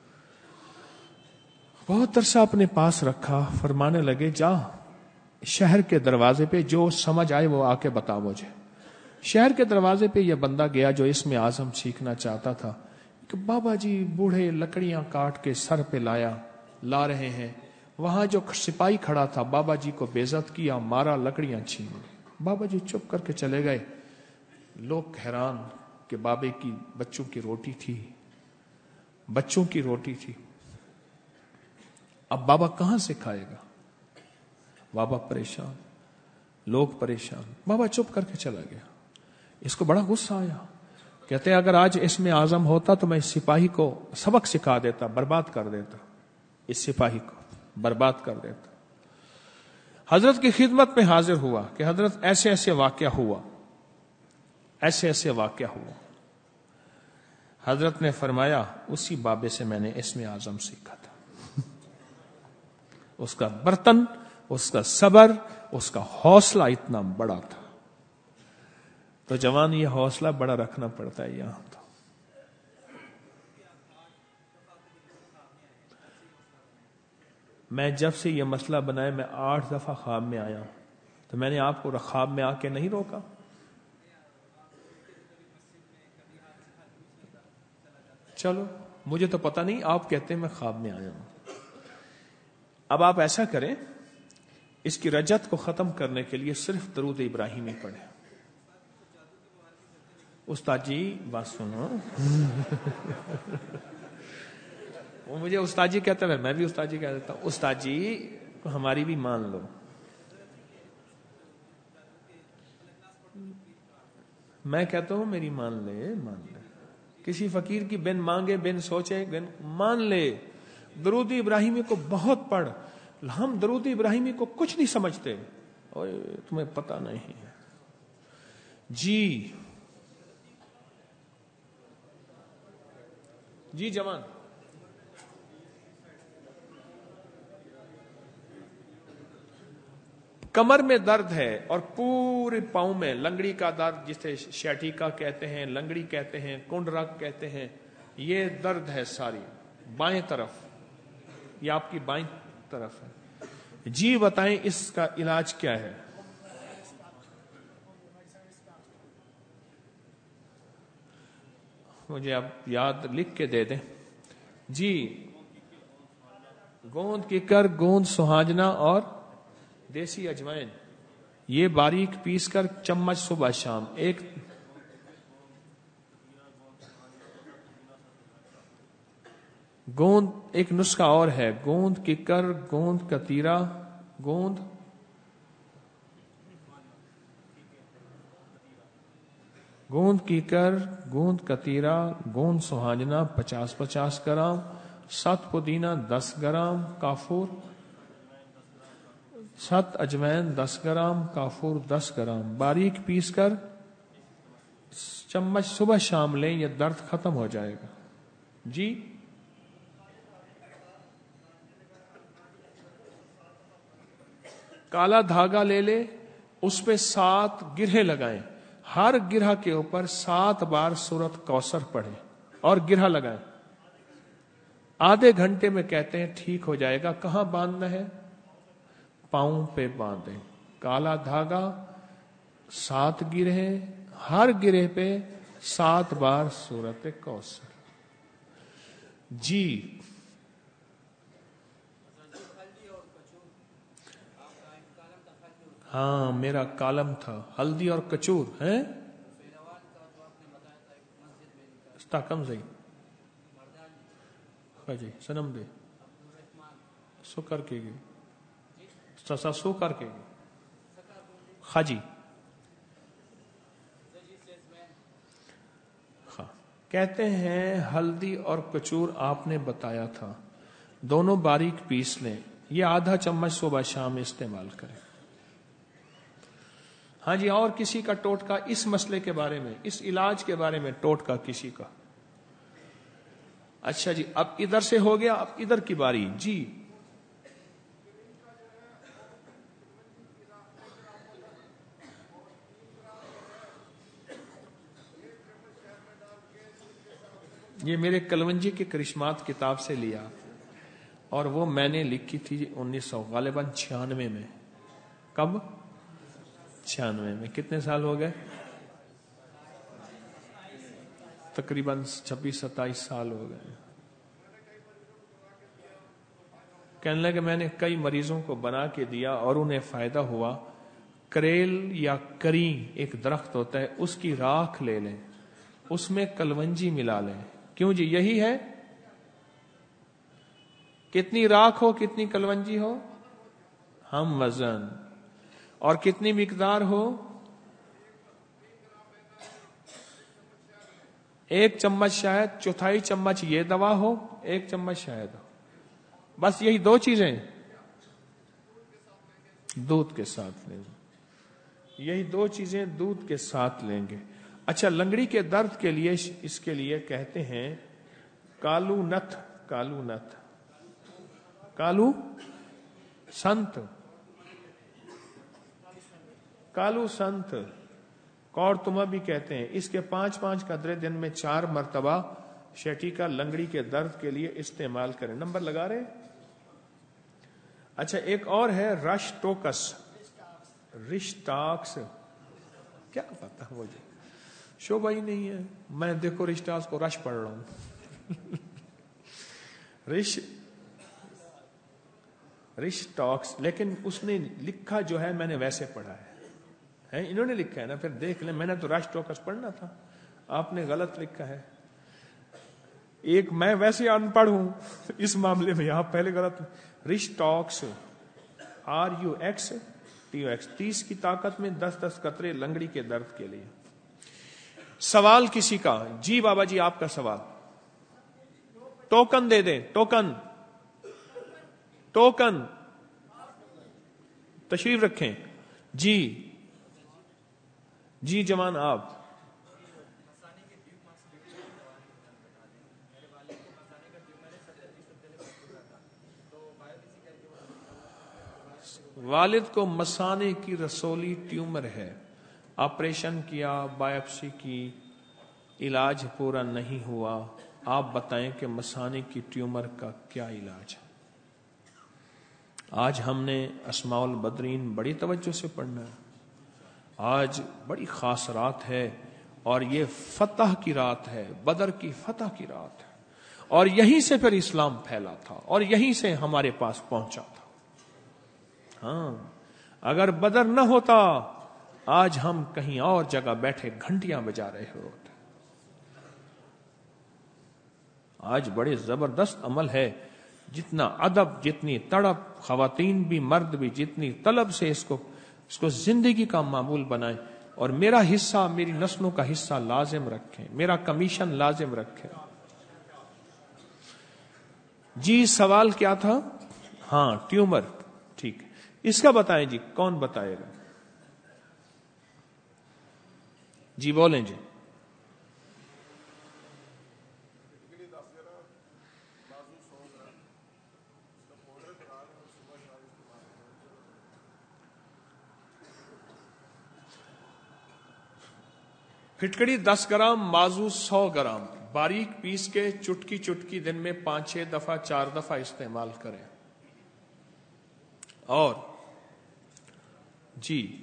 بہت عرصہ اپنے پاس رکھا. فرمانے لگے جا شہر کے دروازے پہ جو سمجھ آئے وہ آ کے بتا مجھے. شہر کے دروازے پہ یہ بندہ گیا جو اسم اعظم سیکھنا چاہتا تھا. کہ بابا جی بوڑھے لکڑیاں کاٹ کے سر پہ لا رہے ہیں. وہاں جو سپاہی کھڑا تھا بابا جی کو بے عزت کیا، مارا، لکڑیاں چھین. بابا جی چپ کر کے چلے گئے. لوگ حیران کہ بابے کی بچوں کی روٹی تھی. اب بابا کہاں سے کھائے گا؟ بابا پریشان. لوگ پریشان. بابا چپ کر کے چلا گیا. اس کو بڑا غصہ آیا. کہتے ہیں اگر آج اس میں اعظم ہوتا تو میں اس سپاہی کو سبق سکھا دیتا, برباد کر دیتا, اس سپاہی کو برباد کر دیتا. حضرت کی خدمت میں حاضر ہوا کہ حضرت ایسے ایسے واقعہ ہوا, ایسے ایسے واقعہ ہوا. حضرت نے فرمایا اسی بابے سے میں نے اسم اعظم سیکھا تھا. اس کا برتن, اس کا صبر, اس کا حوصلہ اتنا بڑا تھا. تو جوان یہ حوصلہ بڑا رکھنا پڑتا ہے. یہاں تو میں جب سے یہ مسئلہ بنایا میں 8 دفعہ خواب میں آیا ہوں, تو میں نے آپ کو خواب میں آ کے نہیں روکا. چلو مجھے تو پتہ نہیں, آپ کہتے ہیں میں خواب میں آیا ہوں. اب آپ ایسا کریں, اس کی رجت کو ختم کرنے کے لیے صرف درود ابراہیمی پڑھیں. استاد جی بات سنو. وہ مجھے استاد جی کہتا ہے, میں بھی استاد جی کہہ دیتا ہوں. استاد جی ہماری بھی مان لو. میں کہتا ہوں میری مان لے, مان لے. کسی فقیر کی بن مانگے, بن سوچے, بن مان لے. درود ابراہیمی کو بہت پڑھ. ہم درود ابراہیمی کو کچھ نہیں سمجھتے, تمہیں پتہ نہیں ہے جی جوان. کمر میں درد ہے اور پورے پاؤں میں لنگڑی کا درد, جسے شیٹیکا کہتے ہیں, لنگڑی کہتے ہیں, کنڈرک کہتے ہیں, یہ درد ہے ساری بائیں طرف. یہ آپ کی بائیں طرف ہے. جی بتائیں اس کا علاج کیا ہے؟ مجھے اب یاد لکھ کے دے دیں. جی گوند کیکر, گوند سہاجنا اور دیسی اجوائن, یہ باریک پیس کر چمچ صبح شام. گوند ایک نسخہ اور ہے, گوند کیکر, گوند کتیرا, گوند کیکر, گوند کتیرا, گوند سہاجنا 50-50 گرام, 7 پودینہ 10 گرام, کافور 7 اجوائن 10 گرام, کافور 10 گرام, باریک پیس کر چمچ صبح شام لیں, یہ درد ختم ہو جائے گا. جی کالا دھاگا لے لے, اس پہ 7 گرہیں لگائیں, ہر گرہ کے اوپر 7 بار سورۃ کوثر پڑھیں اور گرہ لگائیں. آدھے گھنٹے میں کہتے ہیں ٹھیک ہو جائے گا. کہاں باندھنا ہے؟ پاؤں پہ باندھیں. کالا دھاگا, 7 گرہیں, ہر گرہ پہ 7 بار سورۃ کوثر. جی ہاں میرا کالم تھا, ہلدی اور کچور ہے. کم صحیح جی سنم دے سو کر کے گی سو کر کے گی خاجی کہتے ہیں ہلدی اور کچور آپ نے بتایا تھا, دونوں باریک پیس لیں. یہ آدھا چمچ صبح شام استعمال کریں. ہاں جی, اور کسی کا ٹوٹکا اس مسئلے کے بارے میں, اس علاج کے بارے میں ٹوٹکا کسی کا؟ اچھا جی, اب ادھر سے ہو گیا, اب ادھر کی باری. جی یہ میرے کلونجی کے کرشمات کتاب سے لیا, اور وہ میں نے لکھی تھی 1900 غالباً 96 میں. کب؟ 96 میں. کتنے سال ہو گئے؟ تقریباً 26-27 سال ہو گئے. کہنے لگے میں نے کئی مریضوں کو بنا کے دیا اور انہیں فائدہ ہوا. کریل یا کری ایک درخت ہوتا ہے, اس کی راکھ لے لیں, اس میں کلونجی ملا لیں. کیوں جی یہی ہے؟ کتنی راکھ ہو کتنی کلونجی ہو, ہم وزن. اور کتنی مقدار ہو؟ 1 چمچ شہد، 1/4 چمچ یہ دوا ہو، 1 چمچ شہد ہو، بس یہی 2 چیزیں دودھ کے ساتھ لیں گے، یہی 2 چیزیں دودھ کے ساتھ لیں گے۔ اچھا، لنگڑی کے درد کے لیے اس کے لیے کہتے ہیں کالو نتھ، کالو نتھ، کالو سنت، کالو سنت، کور تمہ بھی کہتے ہیں۔ اس کے 5 قطرے دن میں 4 مرتبہ شیٹی کا لنگڑی کے درد کے لیے استعمال کریں۔ نمبر لگا رہے؟ اچھا، ایک اور ہے رش ٹوکس، رش ٹاکس، کیا پتا مجھے، شوبہ ہی نہیں ہے، میں دیکھو رش ٹاکس کو رش پڑھ رہا ہوں رش ٹاکس، لیکن اس نے لکھا جو ہے میں نے ویسے پڑھا ہے، انہوں نے لکھا ہے نا، پھر دیکھ لیں، میں نے تو رش ٹوکس پڑھنا تھا، آپ نے غلط لکھا ہے۔ ایک میں ویسے ان پڑھ ہوں اس معاملے میں، آپ پہلے غلط، رش ٹاکس، RUX TOX، 30 کی طاقت میں 10 قطرے لنگڑی کے درد کے لیے۔ سوال کسی کا؟ جی بابا جی، آپ کا سوال، ٹوکن دے دیں، ٹوکن، ٹوکن تشریف رکھیں۔ جی جی جوان، آپ والد کو مثانے کی رسولی ٹیومر ہے، آپریشن کیا، بایوپسی کی، علاج پورا نہیں ہوا، آپ بتائیں کہ مثانے کی ٹیومر کا کیا علاج ہے؟ آج ہم نے اسماء البدرین بڑی توجہ سے پڑھنا ہے، آج بڑی خاص رات ہے، اور یہ فتح کی رات ہے، بدر کی فتح کی رات ہے، اور یہیں سے پھر اسلام پھیلا تھا، اور یہیں سے ہمارے پاس پہنچا تھا۔ ہاں، اگر بدر نہ ہوتا آج ہم کہیں اور جگہ بیٹھے گھنٹیاں بجا رہے ہوتے۔ آج بڑے زبردست عمل ہے، جتنا ادب، جتنی تڑپ، خواتین بھی مرد بھی جتنی طلب سے اس کو زندگی کا معمول بنائیں، اور میرا حصہ، میری نسلوں کا حصہ لازم رکھیں، میرا کمیشن لازم رکھیں۔ جی سوال کیا تھا؟ ہاں، ٹیومر، ٹھیک، اس کا بتائیں جی، کون بتائے گا؟ جی بولیں جی۔ پھٹکڑی 10 گرام، مازو 100 گرام، باریک پیس کے چٹکی چٹکی دن میں 5-6 دفعہ 4 دفعہ استعمال کریں۔ اور جی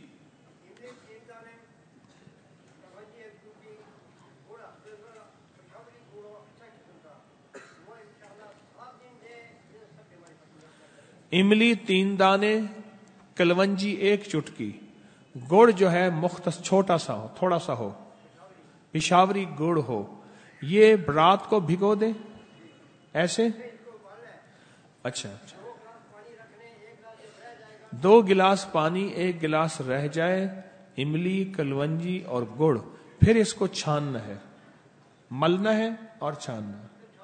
املی 3 دانے، کلونجی 1 چٹکی، گڑ جو ہے مختص چھوٹا سا ہو، تھوڑا سا ہو، پشاوری گڑ ہو، یہ رات کو بھگو دیں ایسے۔ اچھا، 2 گلاس پانی، 1 گلاس رہ جائے، املی، کلونجی اور گڑ، پھر اس کو چھاننا ہے، ملنا ہے اور چھاننا ہے،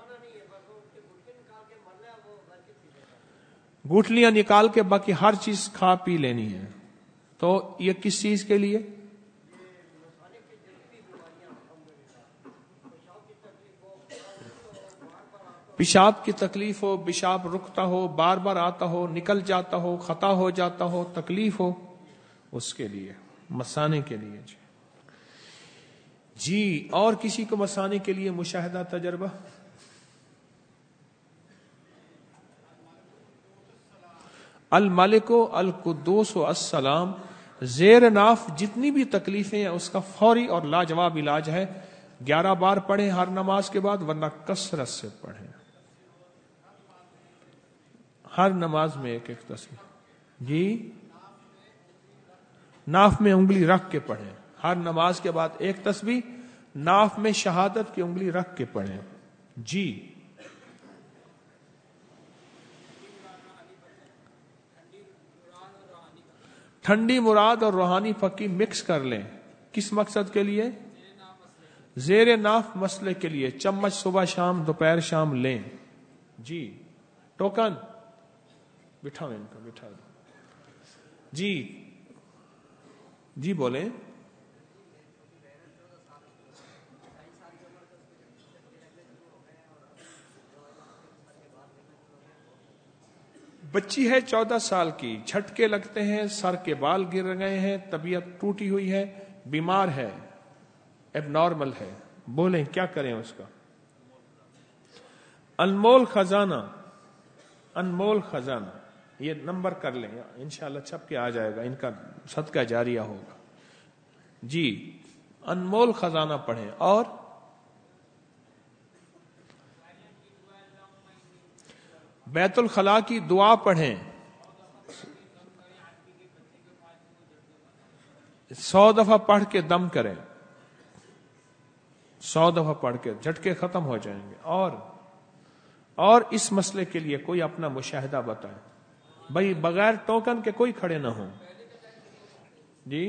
گوٹلیاں نکال کے باقی ہر چیز کھا پی لینی ہے۔ تو یہ کس چیز کے لیے؟ پیشاب کی تکلیف ہو، پیشاب رکتا ہو، بار بار آتا ہو، نکل جاتا ہو، خطا ہو جاتا ہو، تکلیف ہو، اس کے لیے، مثانے کے لیے۔ جی اور کسی کو مثانے کے لیے مشاہدہ تجربہ؟ الملک القدوس السلام، زیر ناف جتنی بھی تکلیفیں ہیں اس کا فوری اور لاجواب علاج ہے۔ 11 بار پڑھیں ہر نماز کے بعد، ورنہ کثرت سے پڑھیں، ہر نماز میں 1 تسبیح۔ جی ناف میں انگلی رکھ کے پڑھیں، ہر نماز کے بعد 1 تسبیح، ناف میں شہادت کی انگلی رکھ کے پڑھیں۔ جی ٹھنڈی مراد اور روحانی پکی مکس کر لیں. کس مقصد کے لیے؟ زیر ناف مسئلے کے لیے. چمچ صبح شام دوپہر شام لیں. جی ٹوکن بٹھاؤ ان کو، بٹھا دو. جی جی بولیں. بچی ہے 14 سال کی، جھٹکے لگتے ہیں، سر کے بال گر گئے ہیں، طبیعت ٹوٹی ہوئی ہے، بیمار ہے، ایب نارمل ہے. بولیں کیا کریں اس کا؟ انمول خزانہ، انمول خزانہ یہ نمبر کر لیں، انشاءاللہ چھپ کے آ جائے گا، ان کا صدقہ جاریہ ہوگا. جی انمول خزانہ پڑھیں. اور بیت الخلاء کی دعا پڑھیں. 100 دفعہ پڑھ کے دم کریں، 100 دفعہ پڑھ کے جھٹکے ختم ہو جائیں گے. اور اس مسئلے کے لیے کوئی اپنا مشاہدہ بتائیں بھائی، بغیر ٹوکن کے کوئی کھڑے نہ ہوں. جی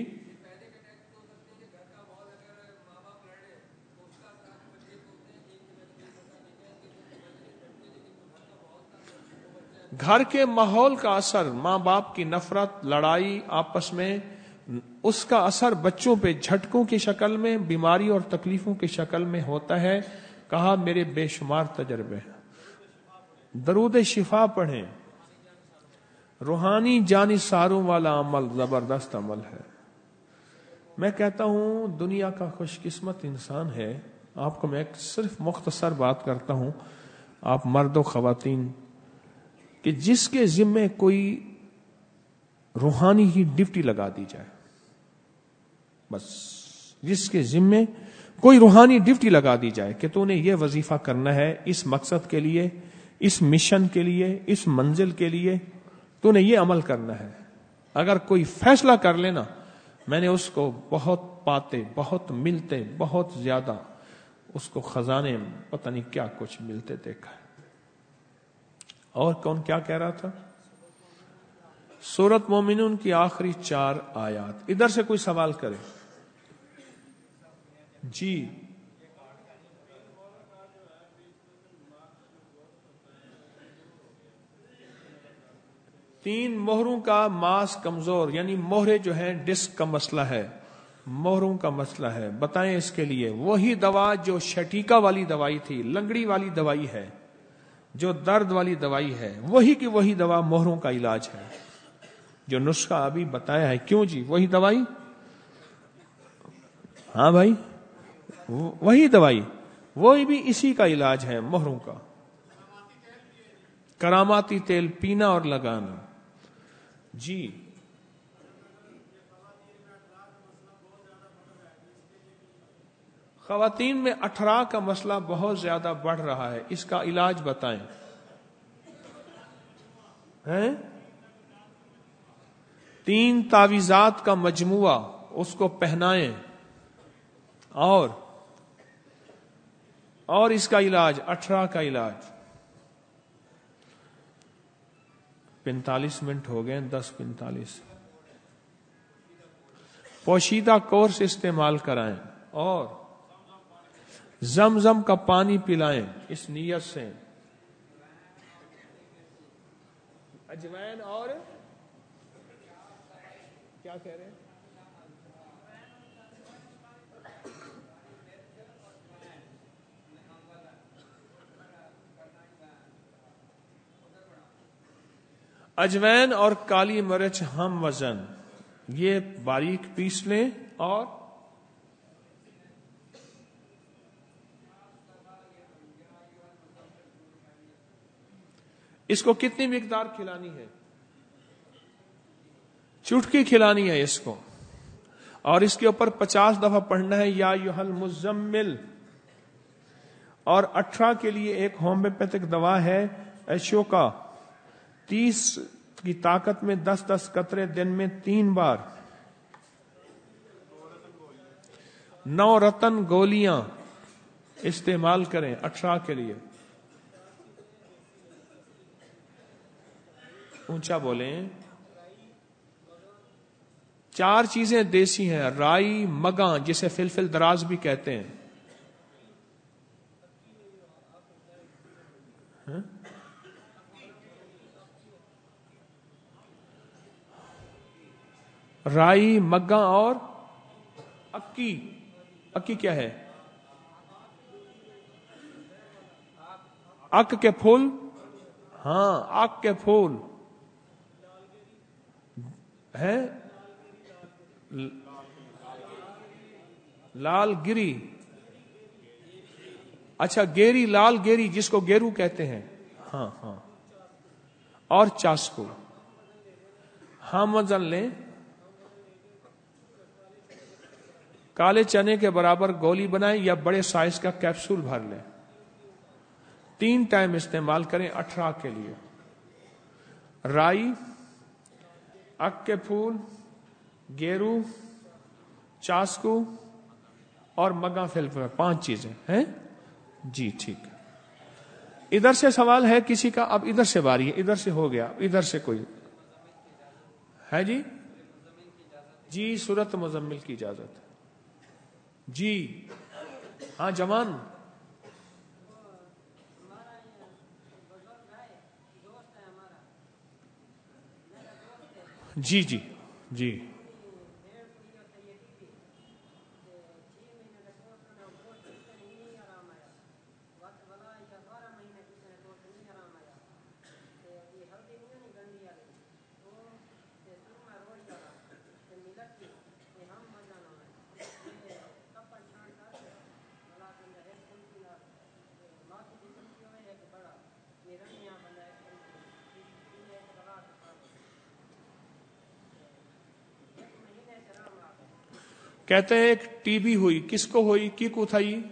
گھر کے ماحول کا اثر، ماں باپ کی نفرت، لڑائی آپس میں، اس کا اثر بچوں پہ جھٹکوں کی شکل میں، بیماری اور تکلیفوں کی شکل میں ہوتا ہے. کہا میرے بے شمار تجربے ہیں. درود شفا پڑھیں. روحانی جانثاروں والا عمل زبردست عمل ہے. میں کہتا ہوں دنیا کا خوش قسمت انسان ہے. آپ کو میں صرف مختصر بات کرتا ہوں، آپ مرد و خواتین، کہ جس کے ذمے کوئی روحانی ہی ڈیوٹی لگا دی جائے. بس جس کے ذمے کوئی روحانی ڈیوٹی لگا دی جائے کہ تو نے یہ وظیفہ کرنا ہے، اس مقصد کے لیے، اس مشن کے لیے، اس منزل کے لیے تو نے یہ عمل کرنا ہے. اگر کوئی فیصلہ کر لینا، میں نے اس کو بہت پاتے، بہت ملتے، بہت زیادہ اس کو خزانے پتہ نہیں کیا کچھ ملتے دیکھا ہے. اور کون کیا کہہ رہا تھا؟ سورۃ مومنون کی آخری 4 آیات. ادھر سے کوئی سوال کرے. جی تین مہروں کا ماس کمزور، یعنی مہرے جو ہیں ڈسک کا مسئلہ ہے، مہروں کا مسئلہ ہے. بتائیں اس کے لیے وہی دوا جو شٹیکا والی دوائی تھی، لنگڑی والی دوائی ہے، جو درد والی دوائی ہے، وہی کی وہی دوا مہروں کا علاج ہے. جو نسخہ ابھی بتایا ہے. کیوں جی وہی دوائی؟ ہاں بھائی وہی دوائی، وہی بھی اسی کا علاج ہے مہروں کا. کراماتی تیل پینا اور لگانا. جی خواتین میں 18 کا مسئلہ بہت زیادہ بڑھ رہا ہے، اس کا علاج بتائیں. ہیں 3 تعویذات کا مجموعہ، اس کو پہنائیں. اور اس کا علاج 18 کا علاج. 45 منٹ ہو گئے، 10:45. پوشیدہ کورس استعمال کرائیں اور زمزم کا پانی پلائیں اس نیت سے. اجوائن اور کیا کہہ رہے ہیں؟ اجوائن اور کالی مرچ ہم وزن، یہ باریک پیس لیں. اور اس کو کتنی مقدار کھلانی ہے؟ چٹکی کھلانی ہے اس کو. اور اس کے اوپر 50 دفعہ پڑھنا ہے یا ایھا المزمل. اور 18 کے لیے ایک ہومیوپیتھک دوا ہے ایشوکا، 30 کی طاقت میں 10 قطرے دن میں 3 بار. 9 رتن گولیاں استعمال کریں 18 کے لیے. اونچا بولیں. 4 چیزیں دیسی ہیں، رائی، مگاں جسے فلفل دراز بھی کہتے ہیں، رائی، مگاں اور اکی۔ اکی کیا ہے؟ اک کے پھول، ہاں اک کے پھول ہے، لال گری، اچھا گیری، لال گیری جس کو گیرو کہتے ہیں، ہاں ہاں، اور چاسکو۔ ہاں وزن لیں، کالے چنے کے برابر گولی بنائیں یا بڑے سائز کا کیپسول بھر لیں، 3 ٹائم استعمال کریں 18 کے لیے۔ رائی، اک کے پھول، گیرو، چاسکو اور مگا فلفل، 5 چیزیں ہیں جی، ٹھیک ہے۔ ادھر سے سوال ہے کسی کا، اب ادھر سے باری ہے، ادھر سے ہو گیا، ادھر سے کوئی ہے جی؟ جی سورۃ مزمل کی اجازت جی، ہاں جوان، جی جی جی، کہتے ہیں ایک ٹی بی ہوئی، کس کو ہوئی؟ کی کو تھا یہ؟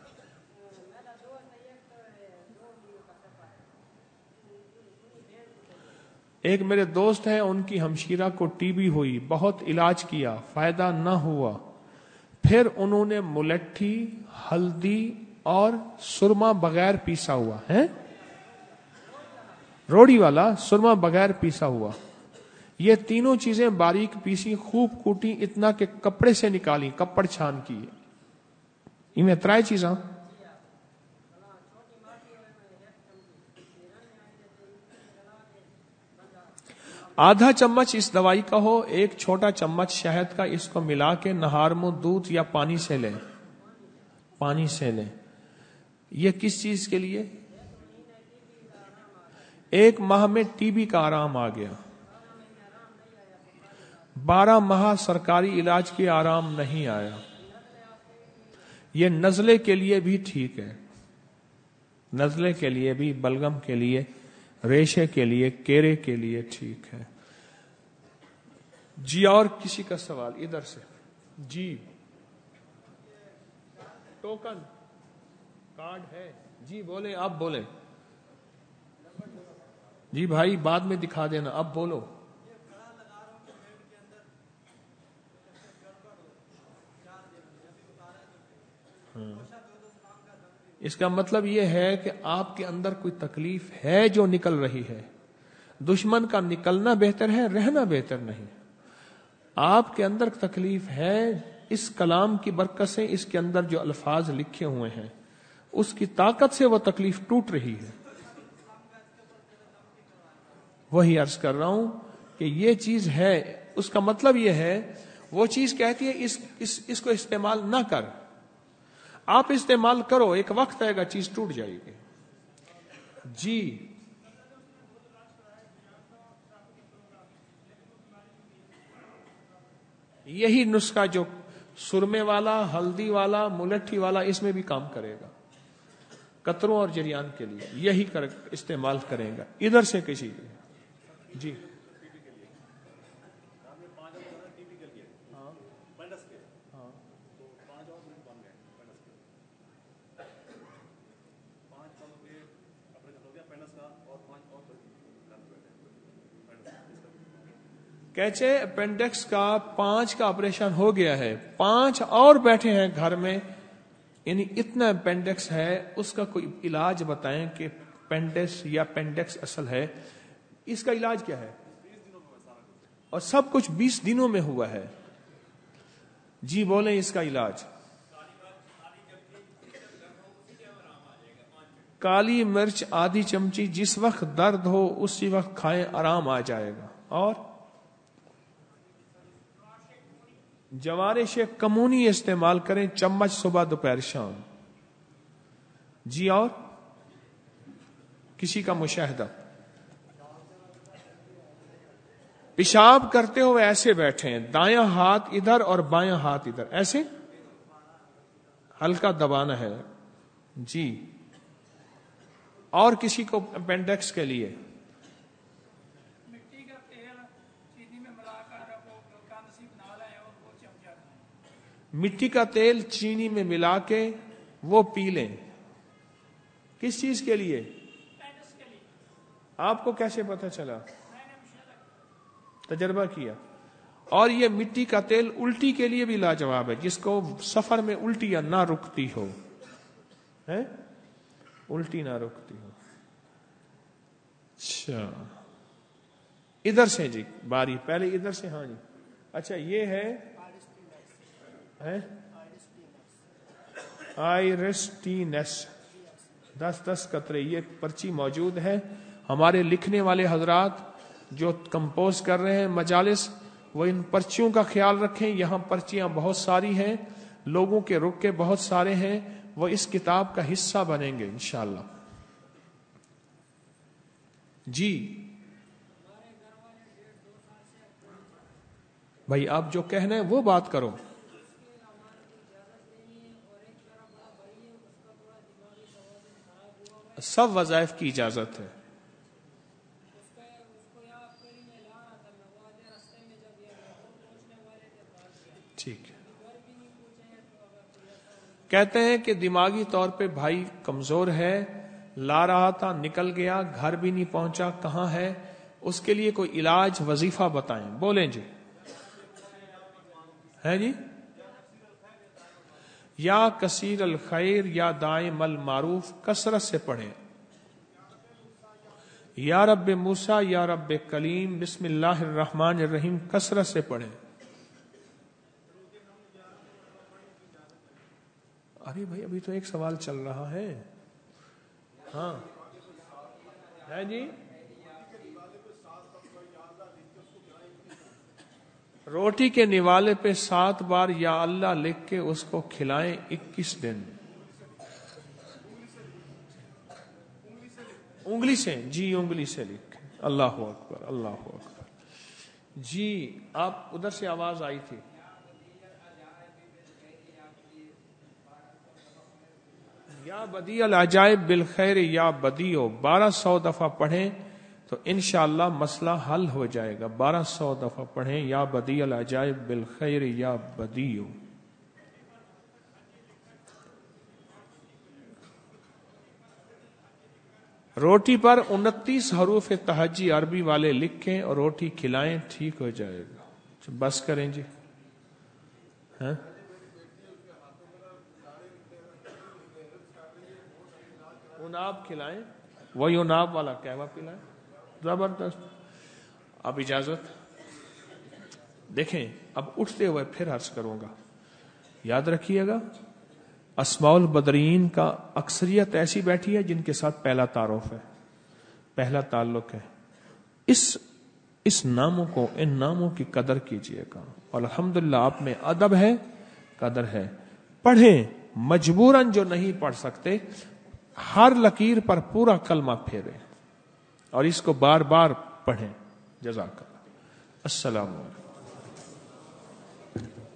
ایک میرے دوست ہیں، ان کی ہمشیرہ کو ٹی بی ہوئی، بہت علاج کیا، فائدہ نہ ہوا، پھر انہوں نے ملٹھی، ہلدی اور سرما بغیر پیسا ہوا ہے، روڑی والا سرما بغیر پیسا ہوا، یہ تینوں چیزیں باریک پیسی، خوب کوٹی، اتنا کہ کپڑے سے نکالی، کپڑ چھان کی، ان میں 3 چیزاں۔ آدھا چمچ اس دوائی کا ہو، 1 چھوٹا چمچ شہد کا، اس کو ملا کے نہار منہ دودھ یا پانی سے لیں، پانی سے لیں۔ یہ کس چیز کے لیے؟ 1 ماہ میں ٹی بی کا آرام آ گیا، 12 ماہ سرکاری علاج کے آرام نہیں آیا۔ یہ نزلے کے لیے بھی ٹھیک ہے، نزلے کے لیے بھی، بلغم کے لیے، ریشے کے لیے، کیرے کے لیے ٹھیک ہے جی۔ اور کسی کا سوال ادھر سے جی؟ ٹوکن کارڈ ہے جی، بولیں آپ، بولیں جی بھائی، بعد میں دکھا دینا، اب بولو۔ اس کا مطلب یہ ہے کہ آپ کے اندر کوئی تکلیف ہے جو نکل رہی ہے، دشمن کا نکلنا بہتر ہے، رہنا بہتر نہیں۔ آپ کے اندر تکلیف ہے، اس کلام کی برکت سے، اس کے اندر جو الفاظ لکھے ہوئے ہیں اس کی طاقت سے وہ تکلیف ٹوٹ رہی ہے۔ وہی عرض کر رہا ہوں کہ یہ چیز ہے، اس کا مطلب یہ ہے، وہ چیز کہتی ہے اس کو استعمال نہ کر، آپ استعمال کرو، ایک وقت آئے گا چیز ٹوٹ جائے گی جی۔ یہی نسخہ جو سرمے والا، ہلدی والا، ملٹھی والا، اس میں بھی کام کرے گا، قطروں اور جریان کے لیے یہی استعمال کرے گا۔ ادھر سے کسی جی، کہچے اپینڈکس کا 5 کا آپریشن ہو گیا ہے، 5 اور بیٹھے ہیں گھر میں، یعنی اتنا اپینڈکس ہے، اس کا کوئی علاج بتائیں کہ اپینڈکس یا اپینڈکس اصل ہے، اس کا علاج کیا ہے؟ اور سب کچھ 20 دنوں میں ہوا ہے. جی بولیں اس کا علاج. کالی مرچ آدھی چمچی جس وقت درد ہو اسی وقت کھائیں, آرام آ جائے گا. اور جوارش کمونی استعمال کریں, چمچ صبح دوپہر شام. جی اور کسی کا مشاہدہ؟ پیشاب کرتے ہوئے ایسے بیٹھیں, دایاں ہاتھ ادھر اور بایاں ہاتھ ادھر, ایسے ہلکا دبانا ہے. جی اور کسی کو اپینڈکس کے لیے؟ مٹی کا تیل چینی میں ملا کر وہ نصیب نہ لائیں اور وہ چمچہ کھائیں. مٹی کا تیل چینی میں ملا کے وہ پی لیں. کس چیز کے لیے؟ آپ کو کیسے پتہ چلا؟ تجربہ کیا. اور یہ مٹی کا تیل الٹی کے لیے بھی لاجواب ہے, جس کو سفر میں الٹی یا نہ رکتی ہو, الٹی نہ رکتی ہو. اچھا ادھر سے جی باری, پہلے ادھر سے. ہاں جی اچھا یہ ہے آئرسٹینس 10 قطرے. یہ پرچی موجود ہے. ہمارے لکھنے والے حضرات جو کمپوز کر رہے ہیں مجالس, وہ ان پرچیوں کا خیال رکھیں. یہاں پرچیاں بہت ساری ہیں, لوگوں کے رکے بہت سارے ہیں, وہ اس کتاب کا حصہ بنیں گے انشاءاللہ. جی بھائی آپ جو کہنا ہے وہ بات کرو. سب وظائف کی اجازت ہے. ٹھیک ہے. کہتے ہیں کہ دماغی طور پہ بھائی کمزور ہے, لا رہا تھا نکل گیا, گھر بھی نہیں پہنچا, کہاں ہے؟ اس کے لیے کوئی علاج وظیفہ بتائیں. بولیں جی. ہے جی یا کثیر الخیر یا دائم المعروف, کثرت سے پڑھیں. یا رب موسیٰ یا رب کلیم, بسم اللہ الرحمن الرحیم, کثرت سے پڑھیں. ارے بھائی ابھی تو ایک سوال چل رہا ہے. ہاں ہے جی. روٹی کے نوالے پہ 7 بار یا اللہ لکھ کے اس کو کھلائیں 21 دن. انگلی سے؟ جی انگلی سے لکھیں. اللہ اکبر اللہ اکبر. جی آپ ادھر سے آواز آئی تھی. یا بدیع العجائب بالخیر یا بدیع 1200 دفعہ پڑھیں تو انشاءاللہ مسئلہ حل ہو جائے گا. 1200 دفعہ پڑھیں یا بدیع العجائب بالخیر یا بدیع. روٹی پر 29 حروف تہجی عربی والے لکھیں اور روٹی کھلائیں, ٹھیک ہو جائے گا. بس کریں جی. ہاں اناب کھلائیں, وہی اناب والا قہوہ پلائیں. زبردست. اب اجازت دیکھیں, اب اٹھتے ہوئے پھر عرض کروں گا. یاد رکھیے گا اسماء البدرین کا اکثریت ایسی بیٹھی ہے جن کے ساتھ پہلا تعارف ہے, پہلا تعلق ہے. اس ناموں کو, ان ناموں کی قدر کیجئے گا. اور الحمدللہ آپ میں ادب ہے, قدر ہے. پڑھیں, مجبوراً جو نہیں پڑھ سکتے ہر لکیر پر پورا کلمہ پھیریں اور اس کو بار بار پڑھیں. جزاک اللہ. السلام علیکم.